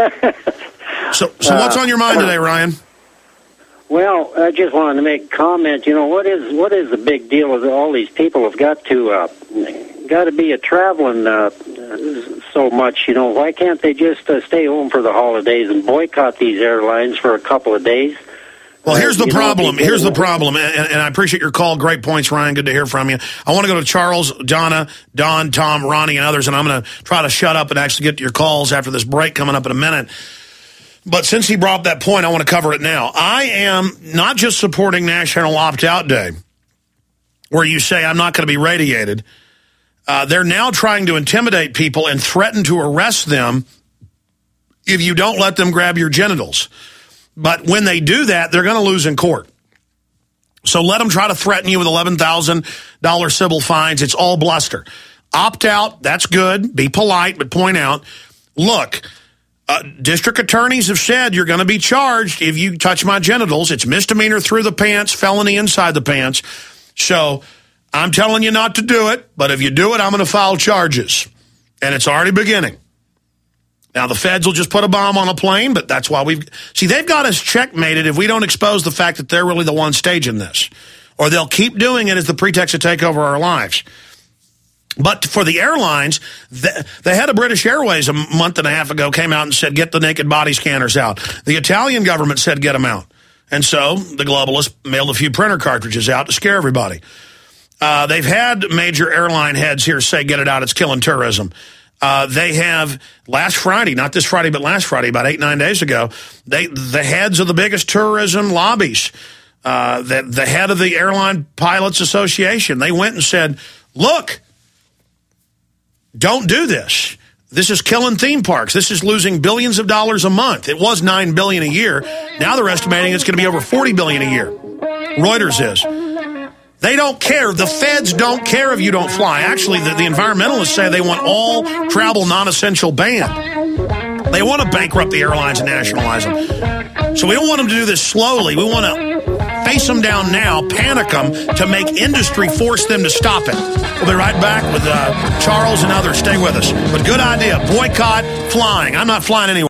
so, so what's on your mind today, Ryan? Well, I just wanted to make a comment. You know, what is what is the big deal with all these people have got to uh, got to be a traveling uh, so much? You know, why can't they just uh, stay home for the holidays and boycott these airlines for a couple of days? Well, here's the uh, problem. Know, here's the problem, and, and I appreciate your call. Great points, Ryan. Good to hear from you. I want to go to Charles, Donna, Don, Tom, Ronnie, and others, and I'm going to try to shut up and actually get to your calls after this break coming up in a minute. But since he brought up that point, I want to cover it now. I am not just supporting National Opt-Out Day, where you say I'm not going to be radiated. Uh, they're now trying to intimidate people and threaten to arrest them if you don't let them grab your genitals. But when they do that, they're going to lose in court. So let them try to threaten you with eleven thousand dollars civil fines. It's all bluster. Opt out, that's good. Be polite, but point out, look, uh, district attorneys have said you're going to be charged if you touch my genitals. It's misdemeanor through the pants, felony inside the pants. So I'm telling you not to do it, but if you do it, I'm going to file charges. And it's already beginning. Now, the feds will just put a bomb on a plane, but that's why we've... See, they've got us checkmated if we don't expose the fact that they're really the ones staging this. Or they'll keep doing it as the pretext to take over our lives. But for the airlines, the, the head of British Airways a month and a half ago came out and said, get the naked body scanners out. The Italian government said, get them out. And so the globalists mailed a few printer cartridges out to scare everybody. Uh, they've had major airline heads here say, get it out, it's killing tourism. Uh, they have, last Friday, not this Friday, but last Friday, about eight, nine days ago, they the heads of the biggest tourism lobbies, uh, the, the head of the Airline Pilots Association, they went and said, look, don't do this. This is killing theme parks. This is losing billions of dollars a month. It was nine billion dollars a year. Now they're estimating it's going to be over forty billion dollars a year. Reuters is. They don't care. The feds don't care if you don't fly. Actually, the, the environmentalists say they want all travel non-essential banned. They want to bankrupt the airlines and nationalize them. So we don't want them to do this slowly. We want to face them down now, panic them, to make industry force them to stop it. We'll be right back with uh, Charles and others. Stay with us. But good idea. Boycott flying. I'm not flying anywhere.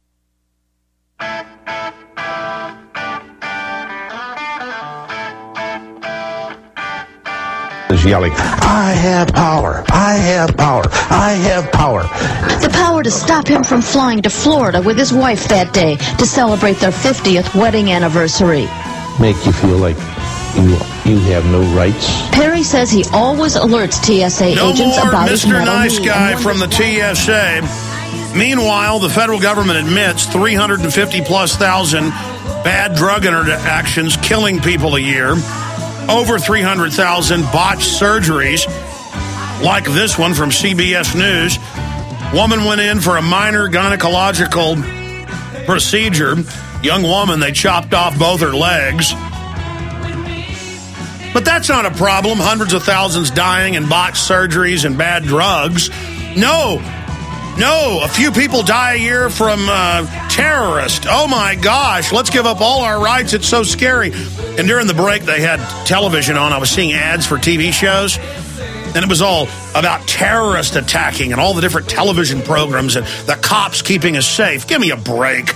Is yelling, I have power, I have power, I have power. The power to stop him from flying to Florida with his wife that day to celebrate their fiftieth wedding anniversary. Make you feel like you You have no rights. Perry says he always alerts T S A no agents more about his Mister metal Nice knee Guy and from the T S A. Meanwhile, the federal government admits three hundred fifty plus thousand bad drug interactions killing people a year, over three hundred thousand botched surgeries, like this one from C B S News. Woman went in for a minor gynecological procedure. Young woman, they chopped off both her legs. But that's not a problem. Hundreds of thousands dying in botched surgeries and bad drugs. No, no, a few people die a year from uh, terrorists. Oh my gosh, let's give up all our rights. It's so scary. And during the break, they had television on. I was seeing ads for T V shows. And it was all about terrorist attacking and all the different television programs and the cops keeping us safe. Give me a break.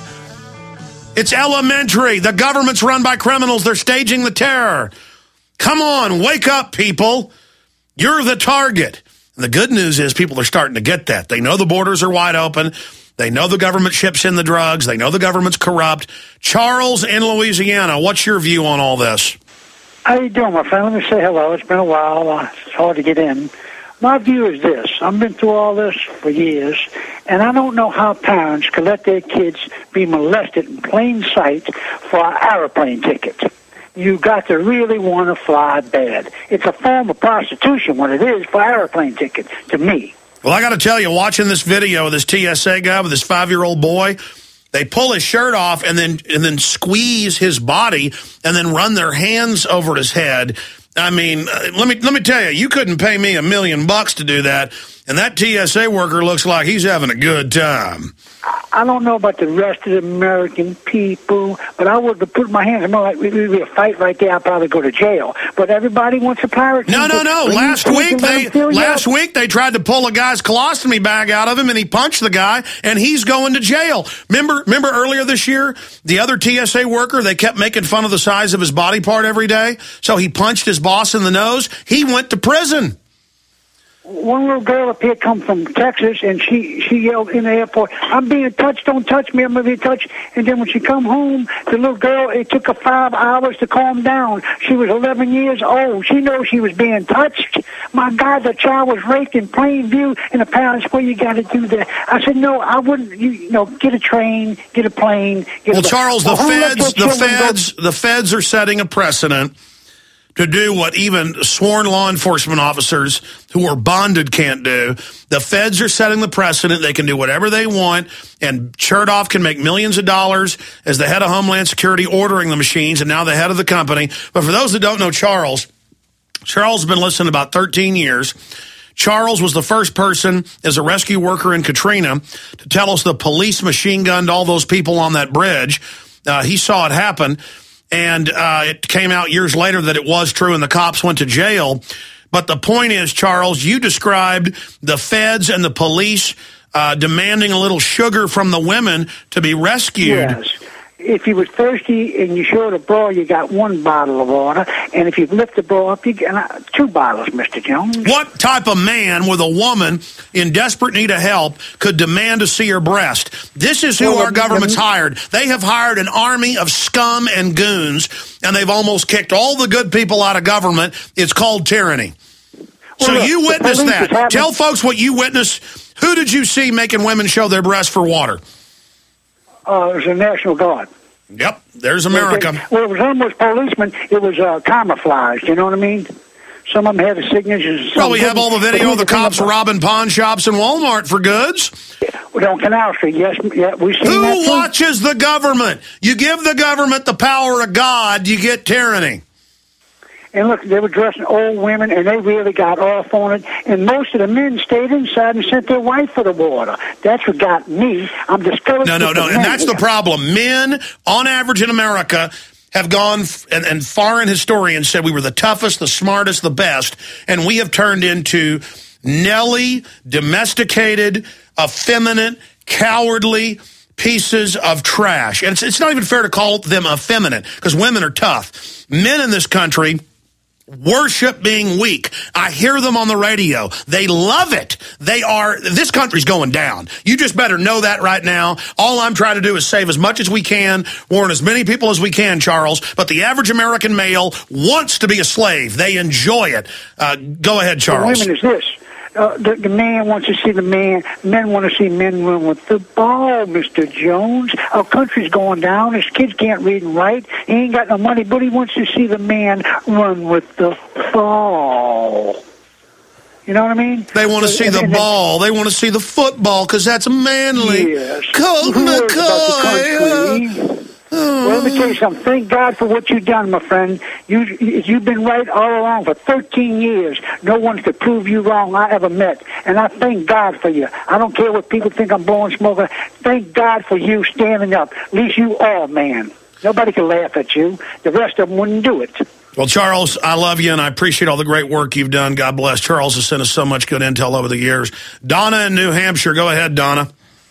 It's elementary. The government's run by criminals. They're staging the terror. Come on, wake up, people. You're the target. And the good news is people are starting to get that. They know the borders are wide open. They know the government ships in the drugs. They know the government's corrupt. Charles in Louisiana, what's your view on all this? How you doing, my friend? Let me say hello. It's been a while. Uh, it's hard to get in. My view is this. I've been through all this for years, and I don't know how parents could let their kids be molested in plain sight for an airplane ticket. You got to really want to fly bad. It's a form of prostitution, what it is, for an airplane ticket, to me. Well, I got to tell you, watching this video of this T S A guy with this five-year-old boy, they pull his shirt off and then and then squeeze his body and then run their hands over his head. I mean, let me let me tell you, you couldn't pay me a million bucks to do that. And that T S A worker looks like he's having a good time. I don't know about the rest of the American people, but I would have put my hands on like it would be a fight right there. I'd probably go to jail. But everybody wants a pirate. No, no, no. Last week they last week they tried to pull a guy's colostomy bag out of him, and he punched the guy, and he's going to jail. Remember, remember earlier this year, the other T S A worker, they kept making fun of the size of his body part every day, so he punched his boss in the nose. He went to prison. One little girl up here come from Texas, and she, she yelled in the airport, "I'm being touched, don't touch me, I'm being touched." And then when she come home, the little girl, it took her five hours to calm down. She was eleven years old. She knows she was being touched. My God, the child was raped in plain view, and the parents, well, you got to do that. I said, no, I wouldn't, you, you know, get a train, get a plane. Get well, a, Charles, the well, feds, the feds, go- the feds are setting a precedent to do what even sworn law enforcement officers who are bonded can't do. The feds are setting the precedent. They can do whatever they want, and Chertoff can make millions of dollars as the head of Homeland Security ordering the machines and now the head of the company. But for those that don't know Charles, Charles has been listening about thirteen years. Charles was the first person as a rescue worker in Katrina to tell us the police machine gunned all those people on that bridge. Uh, he saw it happen. And uh, it came out years later that it was true, and the cops went to jail. But the point is, Charles, you described the feds and the police uh, demanding a little sugar from the women to be rescued. Yes. If you was thirsty and you showed a bra, you got one bottle of water. And if you lift the bra up, you get uh, two bottles, Mister Jones. What type of man with a woman in desperate need of help could demand to see her breast? This is who well, our the, government's the, hired. They have hired an army of scum and goons, and they've almost kicked all the good people out of government. It's called tyranny. Well, so look, you witnessed that. Having... Tell folks what you witnessed. Who did you see making women show their breasts for water? Uh, it was the National Guard. Yep, there's America. Well, it was almost policemen. It was uh, camouflage, you know what I mean? Some of them had the signatures. Well, we have all the video of the cops robbing pawn shops and Walmart for goods. Well, on Canal Street, yes, yeah, we've seen Who that too. watches the government? You give the government the power of God, you get tyranny. And look, they were dressing old women, and they really got off on it. And most of the men stayed inside and sent their wife for the water. That's what got me. I'm discouraged. No, no, no. And that's the problem. Men, on average in America, have gone, and, and foreign historians said we were the toughest, the smartest, the best. And we have turned into Nelly, domesticated, effeminate, cowardly pieces of trash. And it's, it's not even fair to call them effeminate, because women are tough. Men in this country worship being weak. I hear them on the radio. They love it. They are, this country's going down. You just better know that right now. All I'm trying to do is save as much as we can, warn as many people as we can, Charles. But the average American male wants to be a slave. They enjoy it. Uh, go ahead, Charles. The women is this. Uh, the, the man wants to see the man. Men want to see men run with the ball, Mister Jones. Our country's going down. His kids can't read and write. He ain't got no money, but he wants to see the man run with the ball. You know what I mean? They want to see the and ball. They want to see the football because that's manly. Yes. Colt McCoy. Well, let me tell you something. Thank God for what you've done, my friend. You, you've been right all along for thirteen years. No one could prove you wrong I ever met. And I thank God for you. I don't care what people think I'm blowing smoke. Thank God for you standing up. At least you are, man. Nobody can laugh at you. The rest of them wouldn't do it. Well, Charles, I love you, and I appreciate all the great work you've done. God bless. Charles has sent us so much good intel over the years. Donna in New Hampshire. Go ahead, Donna.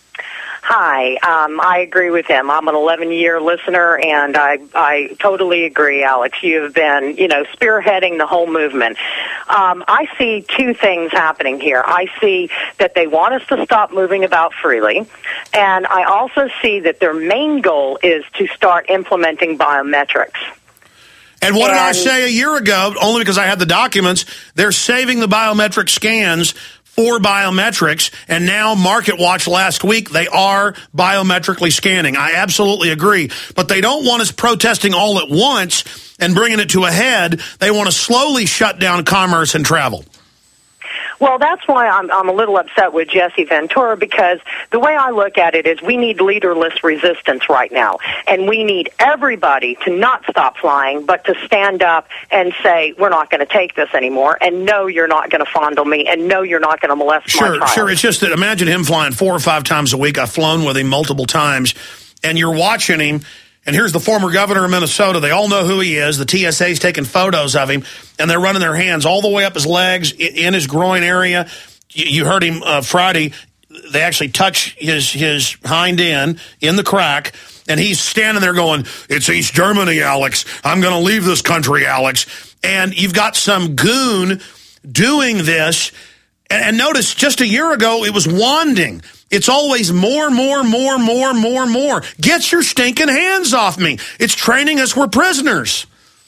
Hi, um, I agree with him. I'm an eleven-year listener, and I I totally agree, Alex. You have been, you know, spearheading the whole movement. Um, I see two things happening here. I see that they want us to stop moving about freely, and I also see that their main goal is to start implementing biometrics. And what and, did I say a year ago? Only because I had the documents. They're saving the biometric scans for biometrics, and now MarketWatch last week, they are biometrically scanning. I absolutely agree. But they don't want us protesting all at once and bringing it to a head. They want to slowly shut down commerce and travel. Well, that's why I'm, I'm a little upset with Jesse Ventura, because the way I look at it is we need leaderless resistance right now, and we need everybody to not stop flying, but to stand up and say, we're not going to take this anymore, and no, you're not going to fondle me, and no, you're not going to molest sure, my child. Sure, it's just that imagine him flying four or five times a week. I've flown with him multiple times, and you're watching him. And here's the former governor of Minnesota. They all know who he is. The T S A's taking photos of him, and they're running their hands all the way up his legs, in his groin area. You heard him uh, Friday. They actually touch his, his hind end in the crack, and he's standing there going, it's East Germany, Alex. I'm going to leave this country, Alex. And you've got some goon doing this. And, and notice, just a year ago, it was wanding. It's always more, more, more, more, more, more. Get your stinking hands off me. It's training us we're prisoners.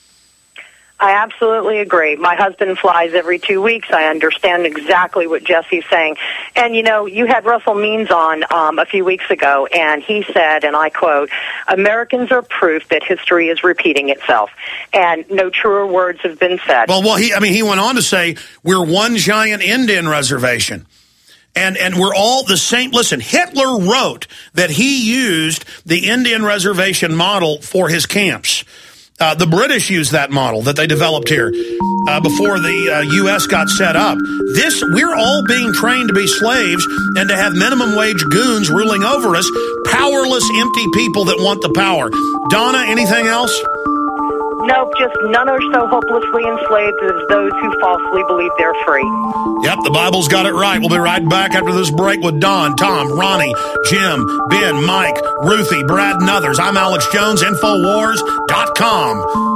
I absolutely agree. My husband flies every two weeks. I understand exactly what Jesse's saying. And, you know, you had Russell Means on um, a few weeks ago, and he said, and I quote, Americans are proof that history is repeating itself. And no truer words have been said. Well, well, he, I mean, he went on to say, we're one giant Indian reservation. And and we're all the same. Listen, Hitler wrote that he used the Indian reservation model for his camps. Uh, the British used that model that they developed here uh, before the uh, U S got set up. This, we're all being trained to be slaves and to have minimum wage goons ruling over us, powerless, empty people that want the power. Donna, anything else? Nope, just none are so hopelessly enslaved as those who falsely believe they're free. Yep, the Bible's got it right. We'll be right back after this break with Don, Tom, Ronnie, Jim, Ben, Mike, Ruthie, Brad, and others. I'm Alex Jones, Infowars dot com.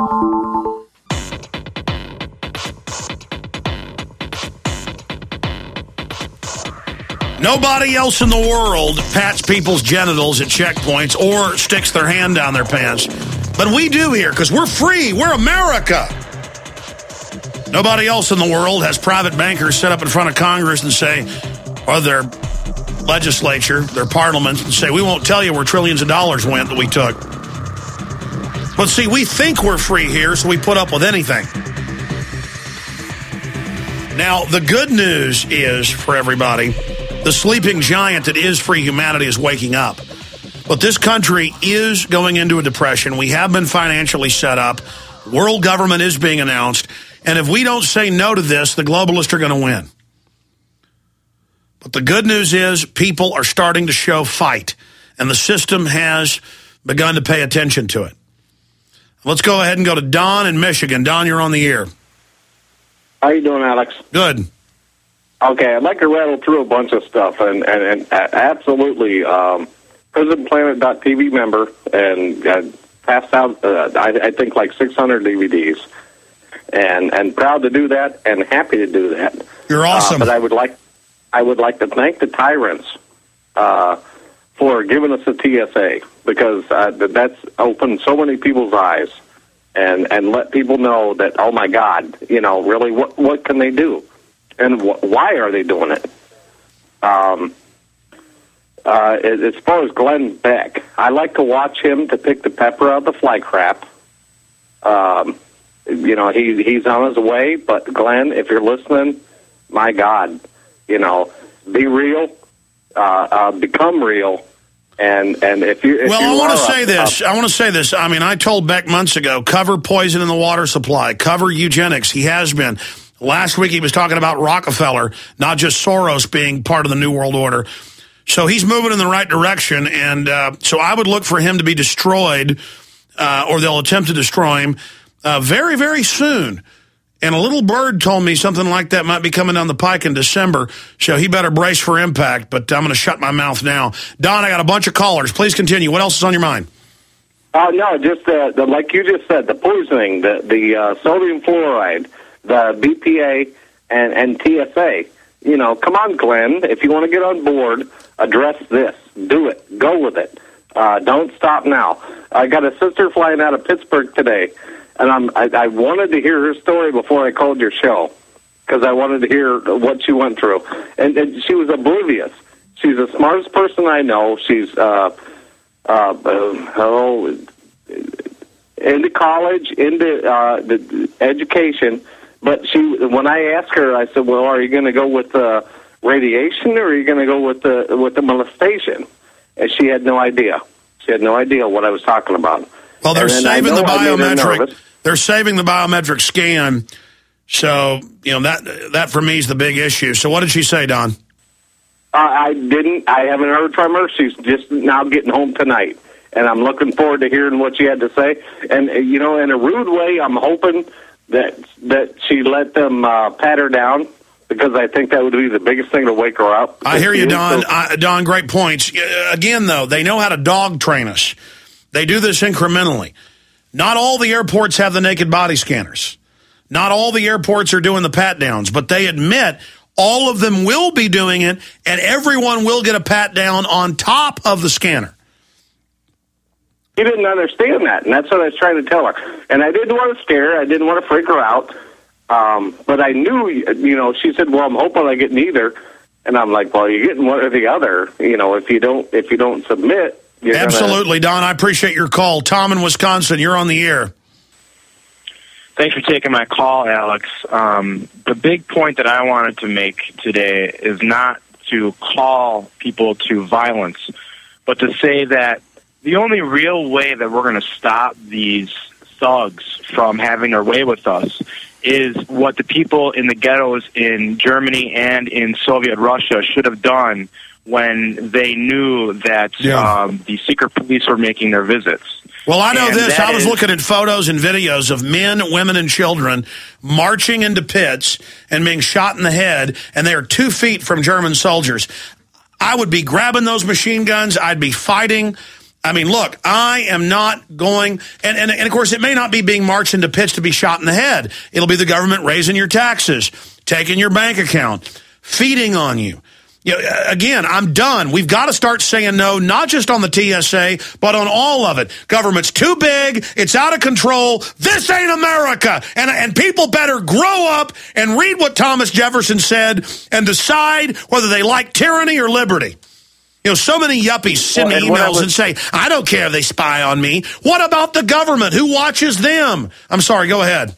Nobody else in the world pats people's genitals at checkpoints or sticks their hand down their pants. But we do here because we're free. We're America. Nobody else in the world has private bankers sit up in front of Congress and say, or their legislature, their parliament, and say, we won't tell you where trillions of dollars went that we took. But see, we think we're free here, so we put up with anything. Now, the good news is, for everybody, the sleeping giant that is free humanity is waking up. But this country is going into a depression. We have been financially set up. World government is being announced. And if we don't say no to this, the globalists are going to win. But the good news is people are starting to show fight. And the system has begun to pay attention to it. Let's go ahead and go to Don in Michigan. Don, you're on the air. How you doing, Alex? Good. Okay, I'd like to rattle through a bunch of stuff. And, and, and absolutely... Um, Prison Planet dot T V member and uh, passed out, uh, I, I think, like six hundred D V Ds. and and proud to do that, and happy to do that. You're awesome. Uh, but I would like I would like to thank the tyrants uh, for giving us a T S A, because uh, that's opened so many people's eyes, and and let people know that, oh my God, you know, really, what what can they do, and wh- why are they doing it? Um. Uh, as far as Glenn Beck, I like to watch him to pick the pepper out of the fly crap. Um, you know, he he's on his way, but Glenn, if you're listening, my God, you know, be real, uh, uh, become real, and and if you if well, you I want to are say a, this. A, I want to say this. I mean, I told Beck months ago, cover poison in the water supply, cover eugenics. He has been. Last week he was talking about Rockefeller, not just Soros being part of the New World Order. So he's moving in the right direction, and uh, so I would look for him to be destroyed, uh, or they'll attempt to destroy him uh, very, very soon. And a little bird told me something like that might be coming down the pike in December, so he better brace for impact, but I'm going to shut my mouth now. Don, I got a bunch of callers. Please continue. What else is on your mind? Oh, uh, no, just uh, the, like you just said, the poisoning, the, the uh, sodium fluoride, the B P A, and, and T S A. You know, come on, Glenn, if you want to get on board, address this. Do it. Go with it. Uh, don't stop now. I got a sister flying out of Pittsburgh today, and I'm, I, I wanted to hear her story before I called your show, because I wanted to hear what she went through. And, and she was oblivious. She's the smartest person I know. She's uh, uh, uh, oh, into college, into uh, the education. But she, when I asked her, I said, "Well, are you going to go with uh, radiation, or are you going to go with the with the molestation?" And she had no idea. She had no idea what I was talking about. Well, they're saving the biometric. nervous. They're saving the biometric scan. So you know that that for me is the big issue. So what did she say, Don? Uh, I didn't. I haven't heard from her. She's just now getting home tonight, and I'm looking forward to hearing what she had to say. And uh, you know, in a rude way, I'm hoping that that she let them uh, pat her down, because I think that would be the biggest thing to wake her up. I hear you, Don. So, I, Don, great points. Uh, again, though, they know how to dog train us. They do this incrementally. Not all the airports have the naked body scanners. Not all the airports are doing the pat downs, but they admit all of them will be doing it, and everyone will get a pat down on top of the scanner. She didn't understand that, and that's what I was trying to tell her. And I didn't want to scare her. I didn't want to freak her out. Um, but I knew, you know, she said, "Well, I'm hoping I get neither." And I'm like, "Well, you're getting one or the other. You know, if you don't, if you don't submit, you're absolutely, gonna... Don. I appreciate your call. Tom in Wisconsin, you're on the air. Thanks for taking my call, Alex. Um, the big point that I wanted to make today is not to call people to violence, but to say that the only real way that we're going to stop these thugs from having their way with us is what the people in the ghettos in Germany and in Soviet Russia should have done when they knew that yeah. um, the secret police were making their visits. Well, I know and this. I was is, looking at photos and videos of men, women, and children marching into pits and being shot in the head, and they are two feet from German soldiers. I would be grabbing those machine guns. I'd be fighting. I mean, look, I am not going, and, and, and of course, it may not be being marched into pits to be shot in the head. It'll be the government raising your taxes, taking your bank account, feeding on you. You know, again, I'm done. We've got to start saying no, not just on the T S A, but on all of it. Government's too big. It's out of control. This ain't America. And, and people better grow up and read what Thomas Jefferson said and decide whether they like tyranny or liberty. You know, so many yuppies send me well, and emails was, and say, I don't care if they spy on me. What about the government? Who watches them? I'm sorry, go ahead.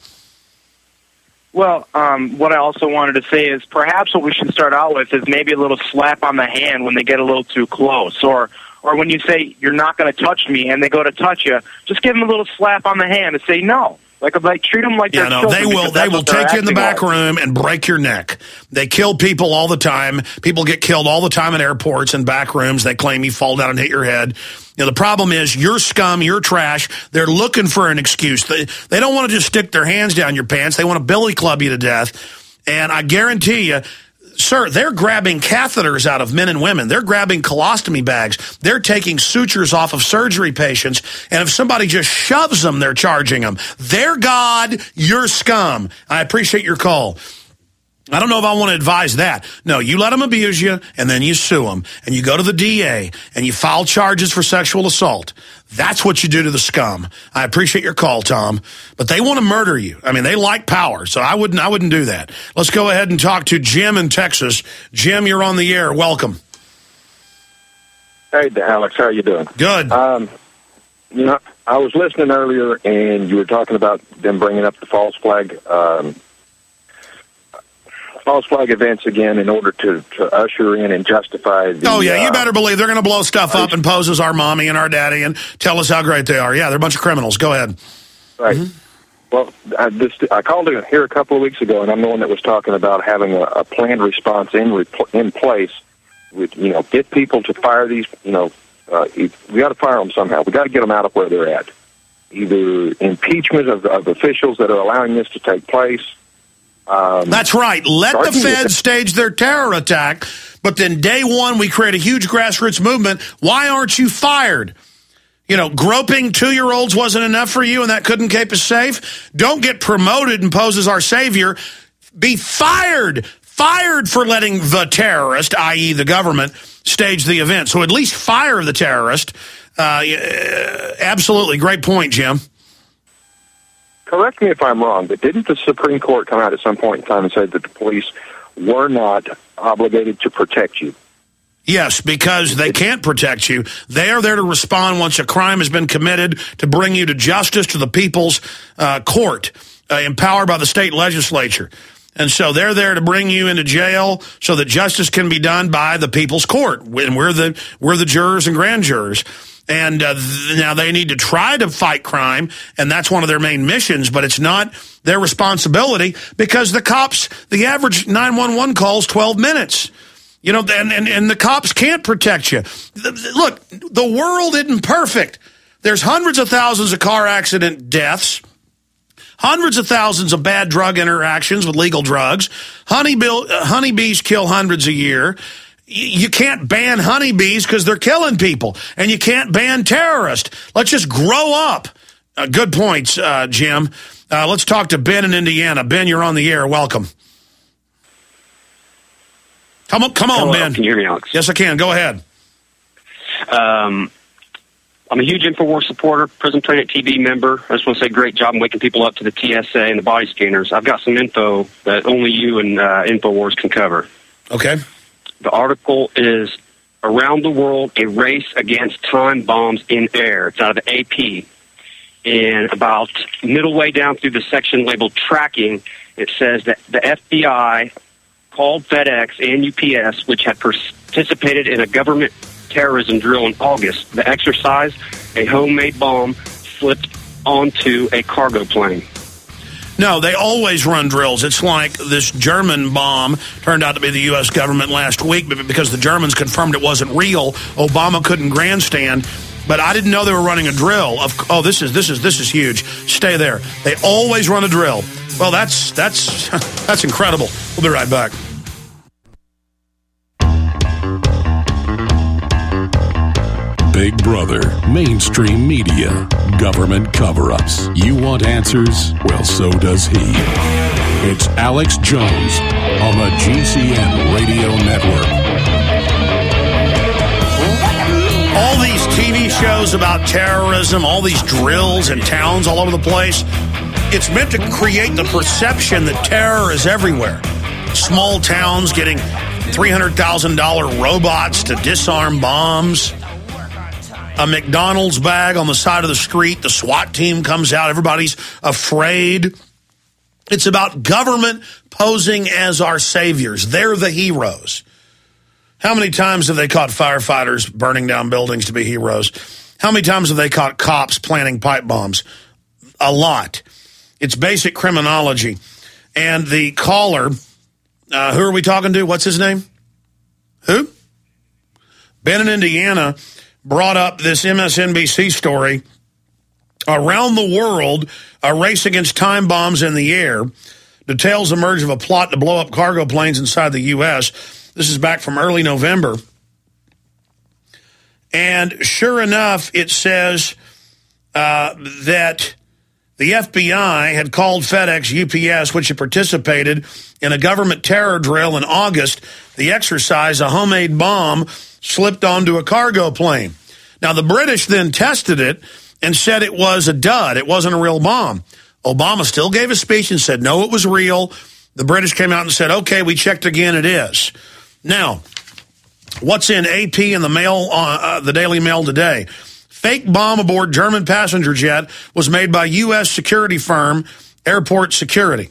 Well, um, what I also wanted to say is perhaps what we should start out with is maybe a little slap on the hand when they get a little too close. Or or when you say, you're not going to touch me, and they go to touch you, just give them a little slap on the hand and say no. Like, like treat them like yeah, they're no, children. they will. They will take you in the back like. room and break your neck. They kill people all the time. People get killed all the time in airports and back rooms. They claim you fall down and hit your head. You know, the problem is you're scum, you're trash. They're looking for an excuse. They, they don't want to just stick their hands down your pants. They want to billy club you to death. And I guarantee you, Sir, they're grabbing catheters out of men and women. They're grabbing colostomy bags. They're taking sutures off of surgery patients. And if somebody just shoves them, they're charging them. They're God, you're scum. I appreciate your call. I don't know if I want to advise that. No, you let them abuse you, and then you sue them. And you go to the D A, and you file charges for sexual assault. That's what you do to the scum. I appreciate your call, Tom. But they want to murder you. I mean, they like power, so I wouldn't I wouldn't do that. Let's go ahead and talk to Jim in Texas. Jim, you're on the air. Welcome. Hey, Alex. How are you doing? Good. Um, you know, I was listening earlier, and you were talking about them bringing up the false flag um false flag events again in order to, to usher in and justify the... Oh, yeah, you uh, better believe they're going to blow stuff up and pose as our mommy and our daddy and tell us how great they are. Yeah, they're a bunch of criminals. Go ahead. Right. Mm-hmm. Well, I, this, I called in here a couple of weeks ago, and I'm the one that was talking about having a, a planned response in in place with, you know, get people to fire these, you know, uh, we got to fire them somehow. We got to get them out of where they're at. Either impeachment of, of officials that are allowing this to take place. Um, That's right. Let the feds stage their terror attack, but then day one we create a huge grassroots movement. Why aren't you fired? You know, groping two-year-olds wasn't enough for you and that couldn't keep us safe? Don't get promoted and pose as our savior. Be fired. Fired for letting the terrorist, that is the government, stage the event. So at least fire the terrorist. Uh, absolutely. Great point, Jim. Correct me if I'm wrong, but didn't the Supreme Court come out at some point in time and say that the police were not obligated to protect you? Yes, because they can't protect you. They are there to respond once a crime has been committed, to bring you to justice, to the people's uh, court, uh, empowered by the state legislature. And so they're there to bring you into jail so that justice can be done by the people's court. And we're the, we're the jurors and grand jurors. And uh, th- now they need to try to fight crime, and that's one of their main missions, but it's not their responsibility because the cops, the average nine one one call is twelve minutes. You know, and, and, and the cops can't protect you. Look, the world isn't perfect. There's hundreds of thousands of car accident deaths, hundreds of thousands of bad drug interactions with legal drugs. Honeybill, uh, honeybees kill hundreds a year. You can't ban honeybees because they're killing people, and you can't ban terrorists. Let's just grow up. Uh, good points, uh, Jim. Uh, let's talk to Ben in Indiana. Ben, you're on the air. Welcome. Come on, come on, Hello, Ben. Can you hear me, Alex? Yes, I can. Go ahead. Um, I'm a huge InfoWars supporter, Prison Planet T V member. I just want to say great job in waking people up to the T S A and the body scanners. I've got some info that only you and uh, InfoWars can cover. Okay. The article is Around the World, a Race Against Time Bombs in Air. It's out of the A P. And about middle way down through the section labeled Tracking, it says that the F B I called FedEx and U P S, which had participated in a government terrorism drill in August. The exercise, a homemade bomb, flipped onto a cargo plane. No, they always run drills. It's like this German bomb turned out to be the U S government last week, but because the Germans confirmed it wasn't real, Obama couldn't grandstand. But I didn't know they were running a drill. Of oh, this is this is this is huge. Stay there. They always run a drill. Well, that's that's that's incredible. We'll be right back. Big Brother, mainstream media, government cover-ups. You want answers? Well, so does he. It's Alex Jones on the G C N Radio Network. All these T V shows about terrorism, all these drills in towns all over the place, it's meant to create the perception that terror is everywhere. Small towns getting three hundred thousand dollars robots to disarm bombs. A McDonald's bag on the side of the street, the SWAT team comes out, everybody's afraid. It's about government posing as our saviors. They're the heroes. How many times have they caught firefighters burning down buildings to be heroes? How many times have they caught cops planting pipe bombs? A lot. It's basic criminology. And the caller, uh, who are we talking to? What's his name? Who? Ben in Indiana brought up this M S N B C story, Around the World, a Race Against Time Bombs in the Air. Details emerge of a plot to blow up cargo planes inside the U S This is back from early November. And sure enough, it says uh, that the F B I had called FedEx, U P S, which had participated in a government terror drill in August. The exercise, a homemade bomb, slipped onto a cargo plane. Now, the British then tested it and said it was a dud. It wasn't a real bomb. Obama still gave a speech and said, no, it was real. The British came out and said, okay, we checked again, it is. Now, what's in A P and the Mail, uh, uh, the Daily Mail today? Fake bomb aboard German passenger jet was made by U S security firm Airport Security.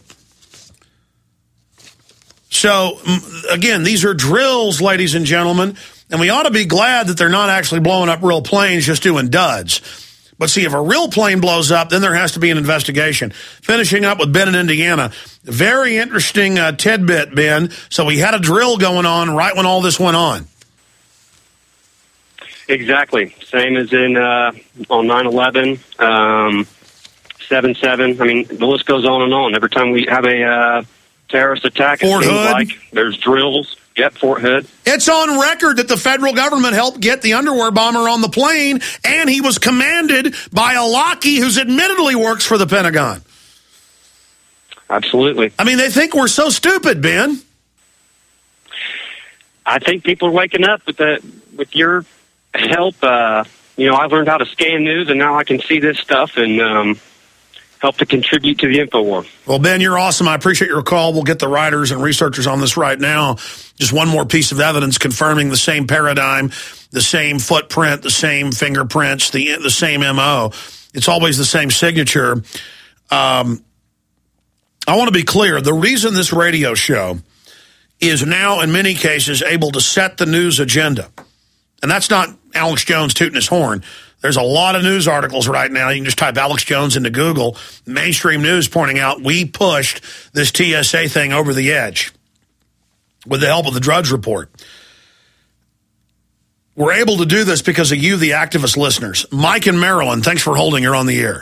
So, again, these are drills, ladies and gentlemen, and we ought to be glad that they're not actually blowing up real planes, just doing duds. But see, if a real plane blows up, then there has to be an investigation. Finishing up with Ben in Indiana. Very interesting uh, tidbit, Ben. So we had a drill going on right when all this went on. Exactly. Same as in uh, on nine eleven, um, seven seven. I mean, the list goes on and on. Every time we have a uh, terrorist attack, it Fort seems Hood. like there's drills. Yep, Fort Hood. It's on record that the federal government helped get the underwear bomber on the plane, and he was commanded by a lackey who's admittedly works for the Pentagon. Absolutely. I mean, they think we're so stupid, Ben. I think people are waking up with the with your help. Uh, you know, I learned how to scan news, and now I can see this stuff and um, help to contribute to the info war. Well, Ben, you're awesome. I appreciate your call. We'll get the writers and researchers on this right now. Just one more piece of evidence confirming the same paradigm, the same footprint, the same fingerprints, the the same M O. It's always the same signature. Um, I want to be clear. The reason this radio show is now, in many cases, able to set the news agenda, and that's not Alex Jones tooting his horn. There's a lot of news articles right now. You can just type Alex Jones into Google, mainstream news pointing out we pushed this T S A thing over the edge with the help of the Drudge Report. We're able to do this because of you, the activist listeners. Mike in Maryland, thanks for holding. You're on the air.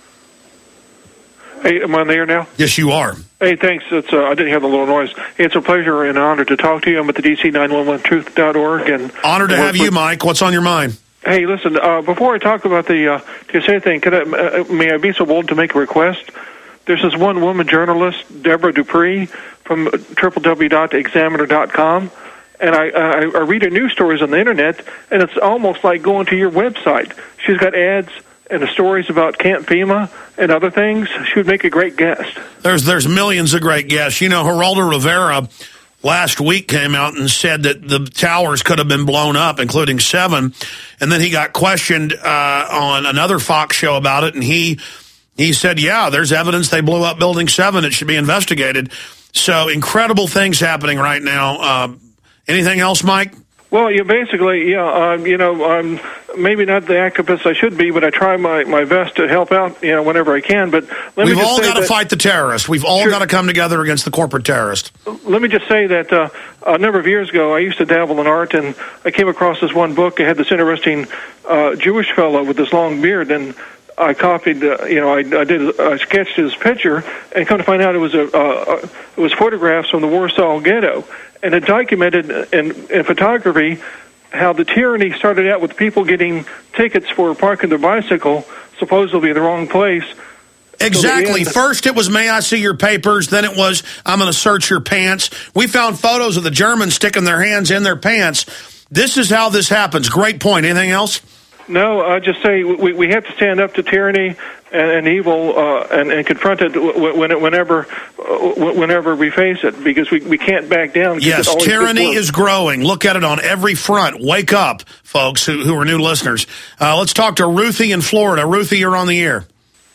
Hey, am I on the air now? Yes, you are. Hey, thanks. It's uh, I didn't have the little noise. Hey, it's a pleasure and an honor to talk to you. I'm at the D C nine one one truth dot org. And Honored to have you, Mike. What's on your mind? Hey, listen, uh, before I talk about the uh, T S A thing, could I, uh, may I be so bold to make a request? There's this one woman journalist, Deborah Dupree, from w w w dot examiner dot com, and I, I, I read her news stories on the Internet, and it's almost like going to your website. She's got ads and the stories about Camp FEMA and other things. She would make a great guest. There's, there's millions of great guests. You know, Geraldo Rivera last week came out and said that the towers could have been blown up, including seven. And then he got questioned uh, on another Fox show about it, and he he said, yeah, there's evidence they blew up Building seven. It should be investigated. So incredible things happening right now. Uh, anything else, Mike? Well, you basically, yeah, um, you know, I'm maybe not the activist I should be, but I try my, my best to help out, you know, whenever I can. But let We've me just all say got to that, fight the terrorists. We've all Sure. got to come together against the corporate terrorist. Let me just say that uh, a number of years ago, I used to dabble in art, and I came across this one book. It had this interesting uh, Jewish fellow with this long beard, and I copied, uh, you know, I, I did, I sketched his picture, and come to find out it was a, uh, it was photographs from the Warsaw Ghetto, and it documented in, in photography how the tyranny started out with people getting tickets for parking their bicycle, supposedly in the wrong place. Exactly. First it was, may I see your papers? Then it was, I'm going to search your pants. We found photos of the Germans sticking their hands in their pants. This is how this happens. Great point. Anything else? No, I just say we we have to stand up to tyranny and, and evil uh, and, and confront it when it, whenever uh, whenever we face it, because we, we can't back down. Yes, tyranny is growing. Look at it on every front. Wake up, folks who, who are new listeners. Uh, let's talk to Ruthie in Florida. Ruthie, you're on the air.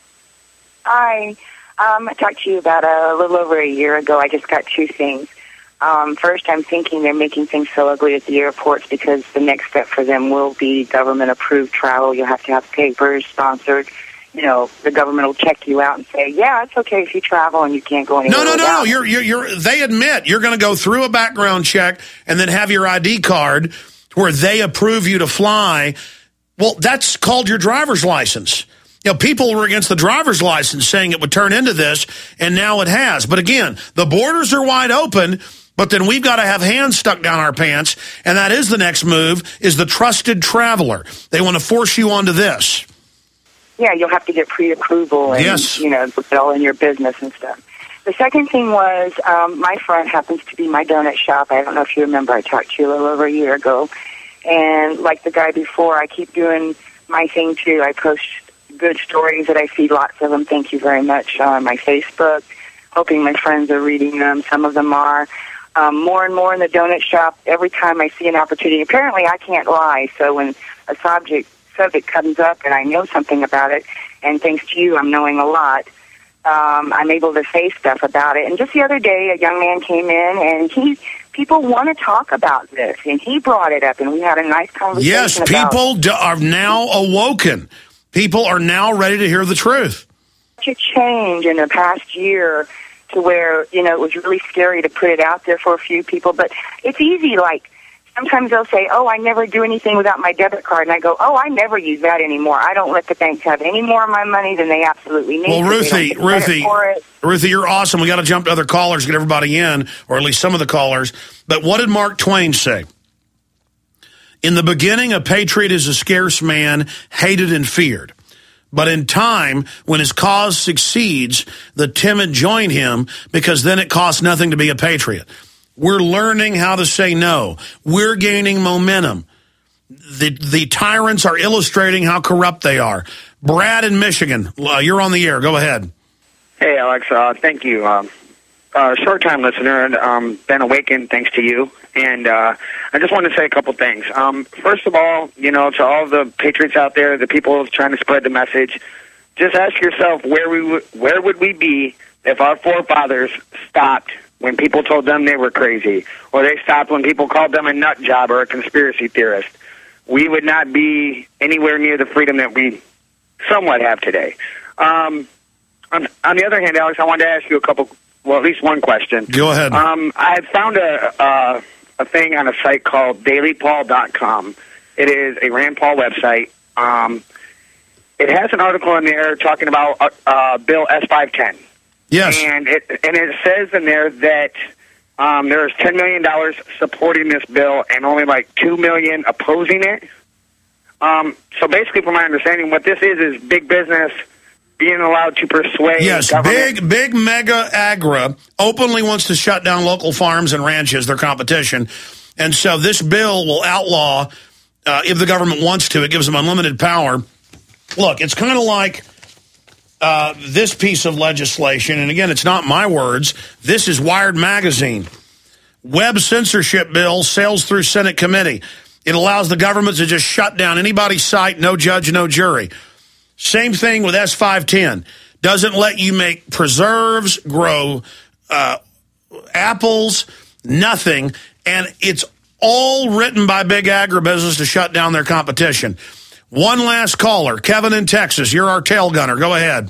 Hi. Um, I talked to you about a little over a year ago. I just got two things. Um, first, I'm thinking they're making things so ugly at the airports because the next step for them will be government-approved travel. You'll have to have papers sponsored. You know, the government will check you out and say, yeah, it's okay if you travel and you can't go anywhere. No, no, no. without You're, you're, you're, they admit you're going to go through a background check and then have your I D card where they approve you to fly. Well, that's called your driver's license. You know, people were against the driver's license, saying it would turn into this, and now it has. But again, the borders are wide open, but then we've got to have hands stuck down our pants, and that is the next move, is the trusted traveler. They want to force you onto this. Yeah, you'll have to get pre-approval and, yes. you know, put it all in your business and stuff. The second thing was, um, my friend happens to be my donut shop. I don't know if you remember, I talked to you a little over a year ago. And like the guy before, I keep doing my thing, too. I post good stories that I feed lots of them. Thank you very much on my Facebook. Hoping my friends are reading them. Some of them are. Um, more and more in the donut shop, every time I see an opportunity. Apparently, I can't lie. So when a subject subject comes up and I know something about it, and thanks to you, I'm knowing a lot, um, I'm able to say stuff about it. And just the other day, a young man came in, and he people want to talk about this, and he brought it up, and we had a nice conversation. Yes, about people do, are now awoken. People are now ready to hear the truth. Such a change in the past year to where, you know, it was really scary to put it out there for a few people. But it's easy. Like, sometimes they'll say, oh, I never do anything without my debit card. And I go, oh, I never use that anymore. I don't let the banks have any more of my money than they absolutely need. Well, Ruthie, Ruthie, for it. Ruthie, you're awesome. We got to jump to other callers, get everybody in, or at least some of the callers. But what did Mark Twain say? In the beginning, a patriot is a scarce man, hated and feared. But in time, when his cause succeeds, the timid join him, because then it costs nothing to be a patriot. We're learning how to say no. We're gaining momentum. The the tyrants are illustrating how corrupt they are. Brad in Michigan, uh, you're on the air. Go ahead. Hey, Alex. Uh, thank you. Um, uh, short-time listener, um, been awakened thanks to you. And uh, I just want to say a couple things. Um, first of all, you know, to all the patriots out there, the people trying to spread the message, just ask yourself where we w- where would we be if our forefathers stopped when people told them they were crazy, or they stopped when people called them a nut job or a conspiracy theorist. We would not be anywhere near the freedom that we somewhat have today. Um, on, on the other hand, Alex, I wanted to ask you a couple, well, at least one question. Go ahead. Um, I had found a, a, a thing on a site called daily paul dot com. It is a Rand Paul website. Um, it has an article in there talking about uh, uh, Bill S five ten. Yes. And it and it says in there that um, there is ten million dollars supporting this bill and only like two million dollars opposing it. Um, so basically, from my understanding, what this is is big business being allowed to persuade Yes, government. big, big mega agra openly wants to shut down local farms and ranches, their competition. And so this bill will outlaw, uh, if the government wants to, it gives them unlimited power. Look, it's kind of like uh, this piece of legislation, and again, it's not my words. This is Wired Magazine. Web censorship bill sails through Senate committee. It allows the government to just shut down anybody's site, no judge, no jury. Same thing with S five ten. Doesn't let you make preserves, grow uh, apples, nothing. And it's all written by big agribusiness to shut down their competition. One last caller. Kevin in Texas. You're our tail gunner. Go ahead.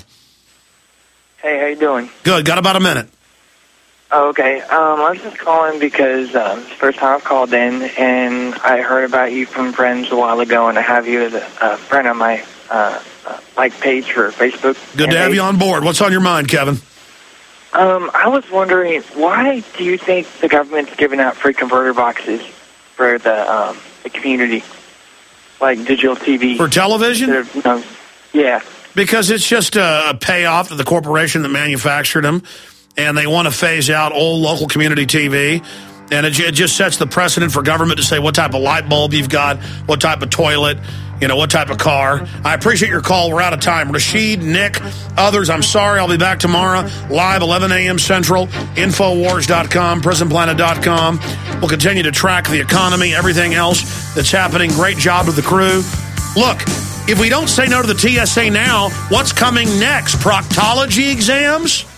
Hey, how you doing? Good. Got about a minute. Oh, okay. Um, I was just calling because um, it's the first time I've called in, and I heard about you from friends a while ago, and I have you as a, a friend on my uh, uh, like page for Facebook. Good to have you on board. What's on your mind, Kevin? Um, I was wondering, why do you think the government's giving out free converter boxes for the um, the community, like digital T V? For television? You know, yeah. Because it's just a, a payoff to the corporation that manufactured them, and they want to phase out old local community T V. And it, it just sets the precedent for government to say what type of light bulb you've got, what type of toilet, you know, what type of car. I appreciate your call. We're out of time. Rashid, Nick, others, I'm sorry. I'll be back tomorrow, live eleven a.m. Central, Infowars dot com, Prison Planet dot com. We'll continue to track the economy, everything else that's happening. Great job to the crew. Look, if we don't say no to the T S A now, what's coming next? Proctology exams?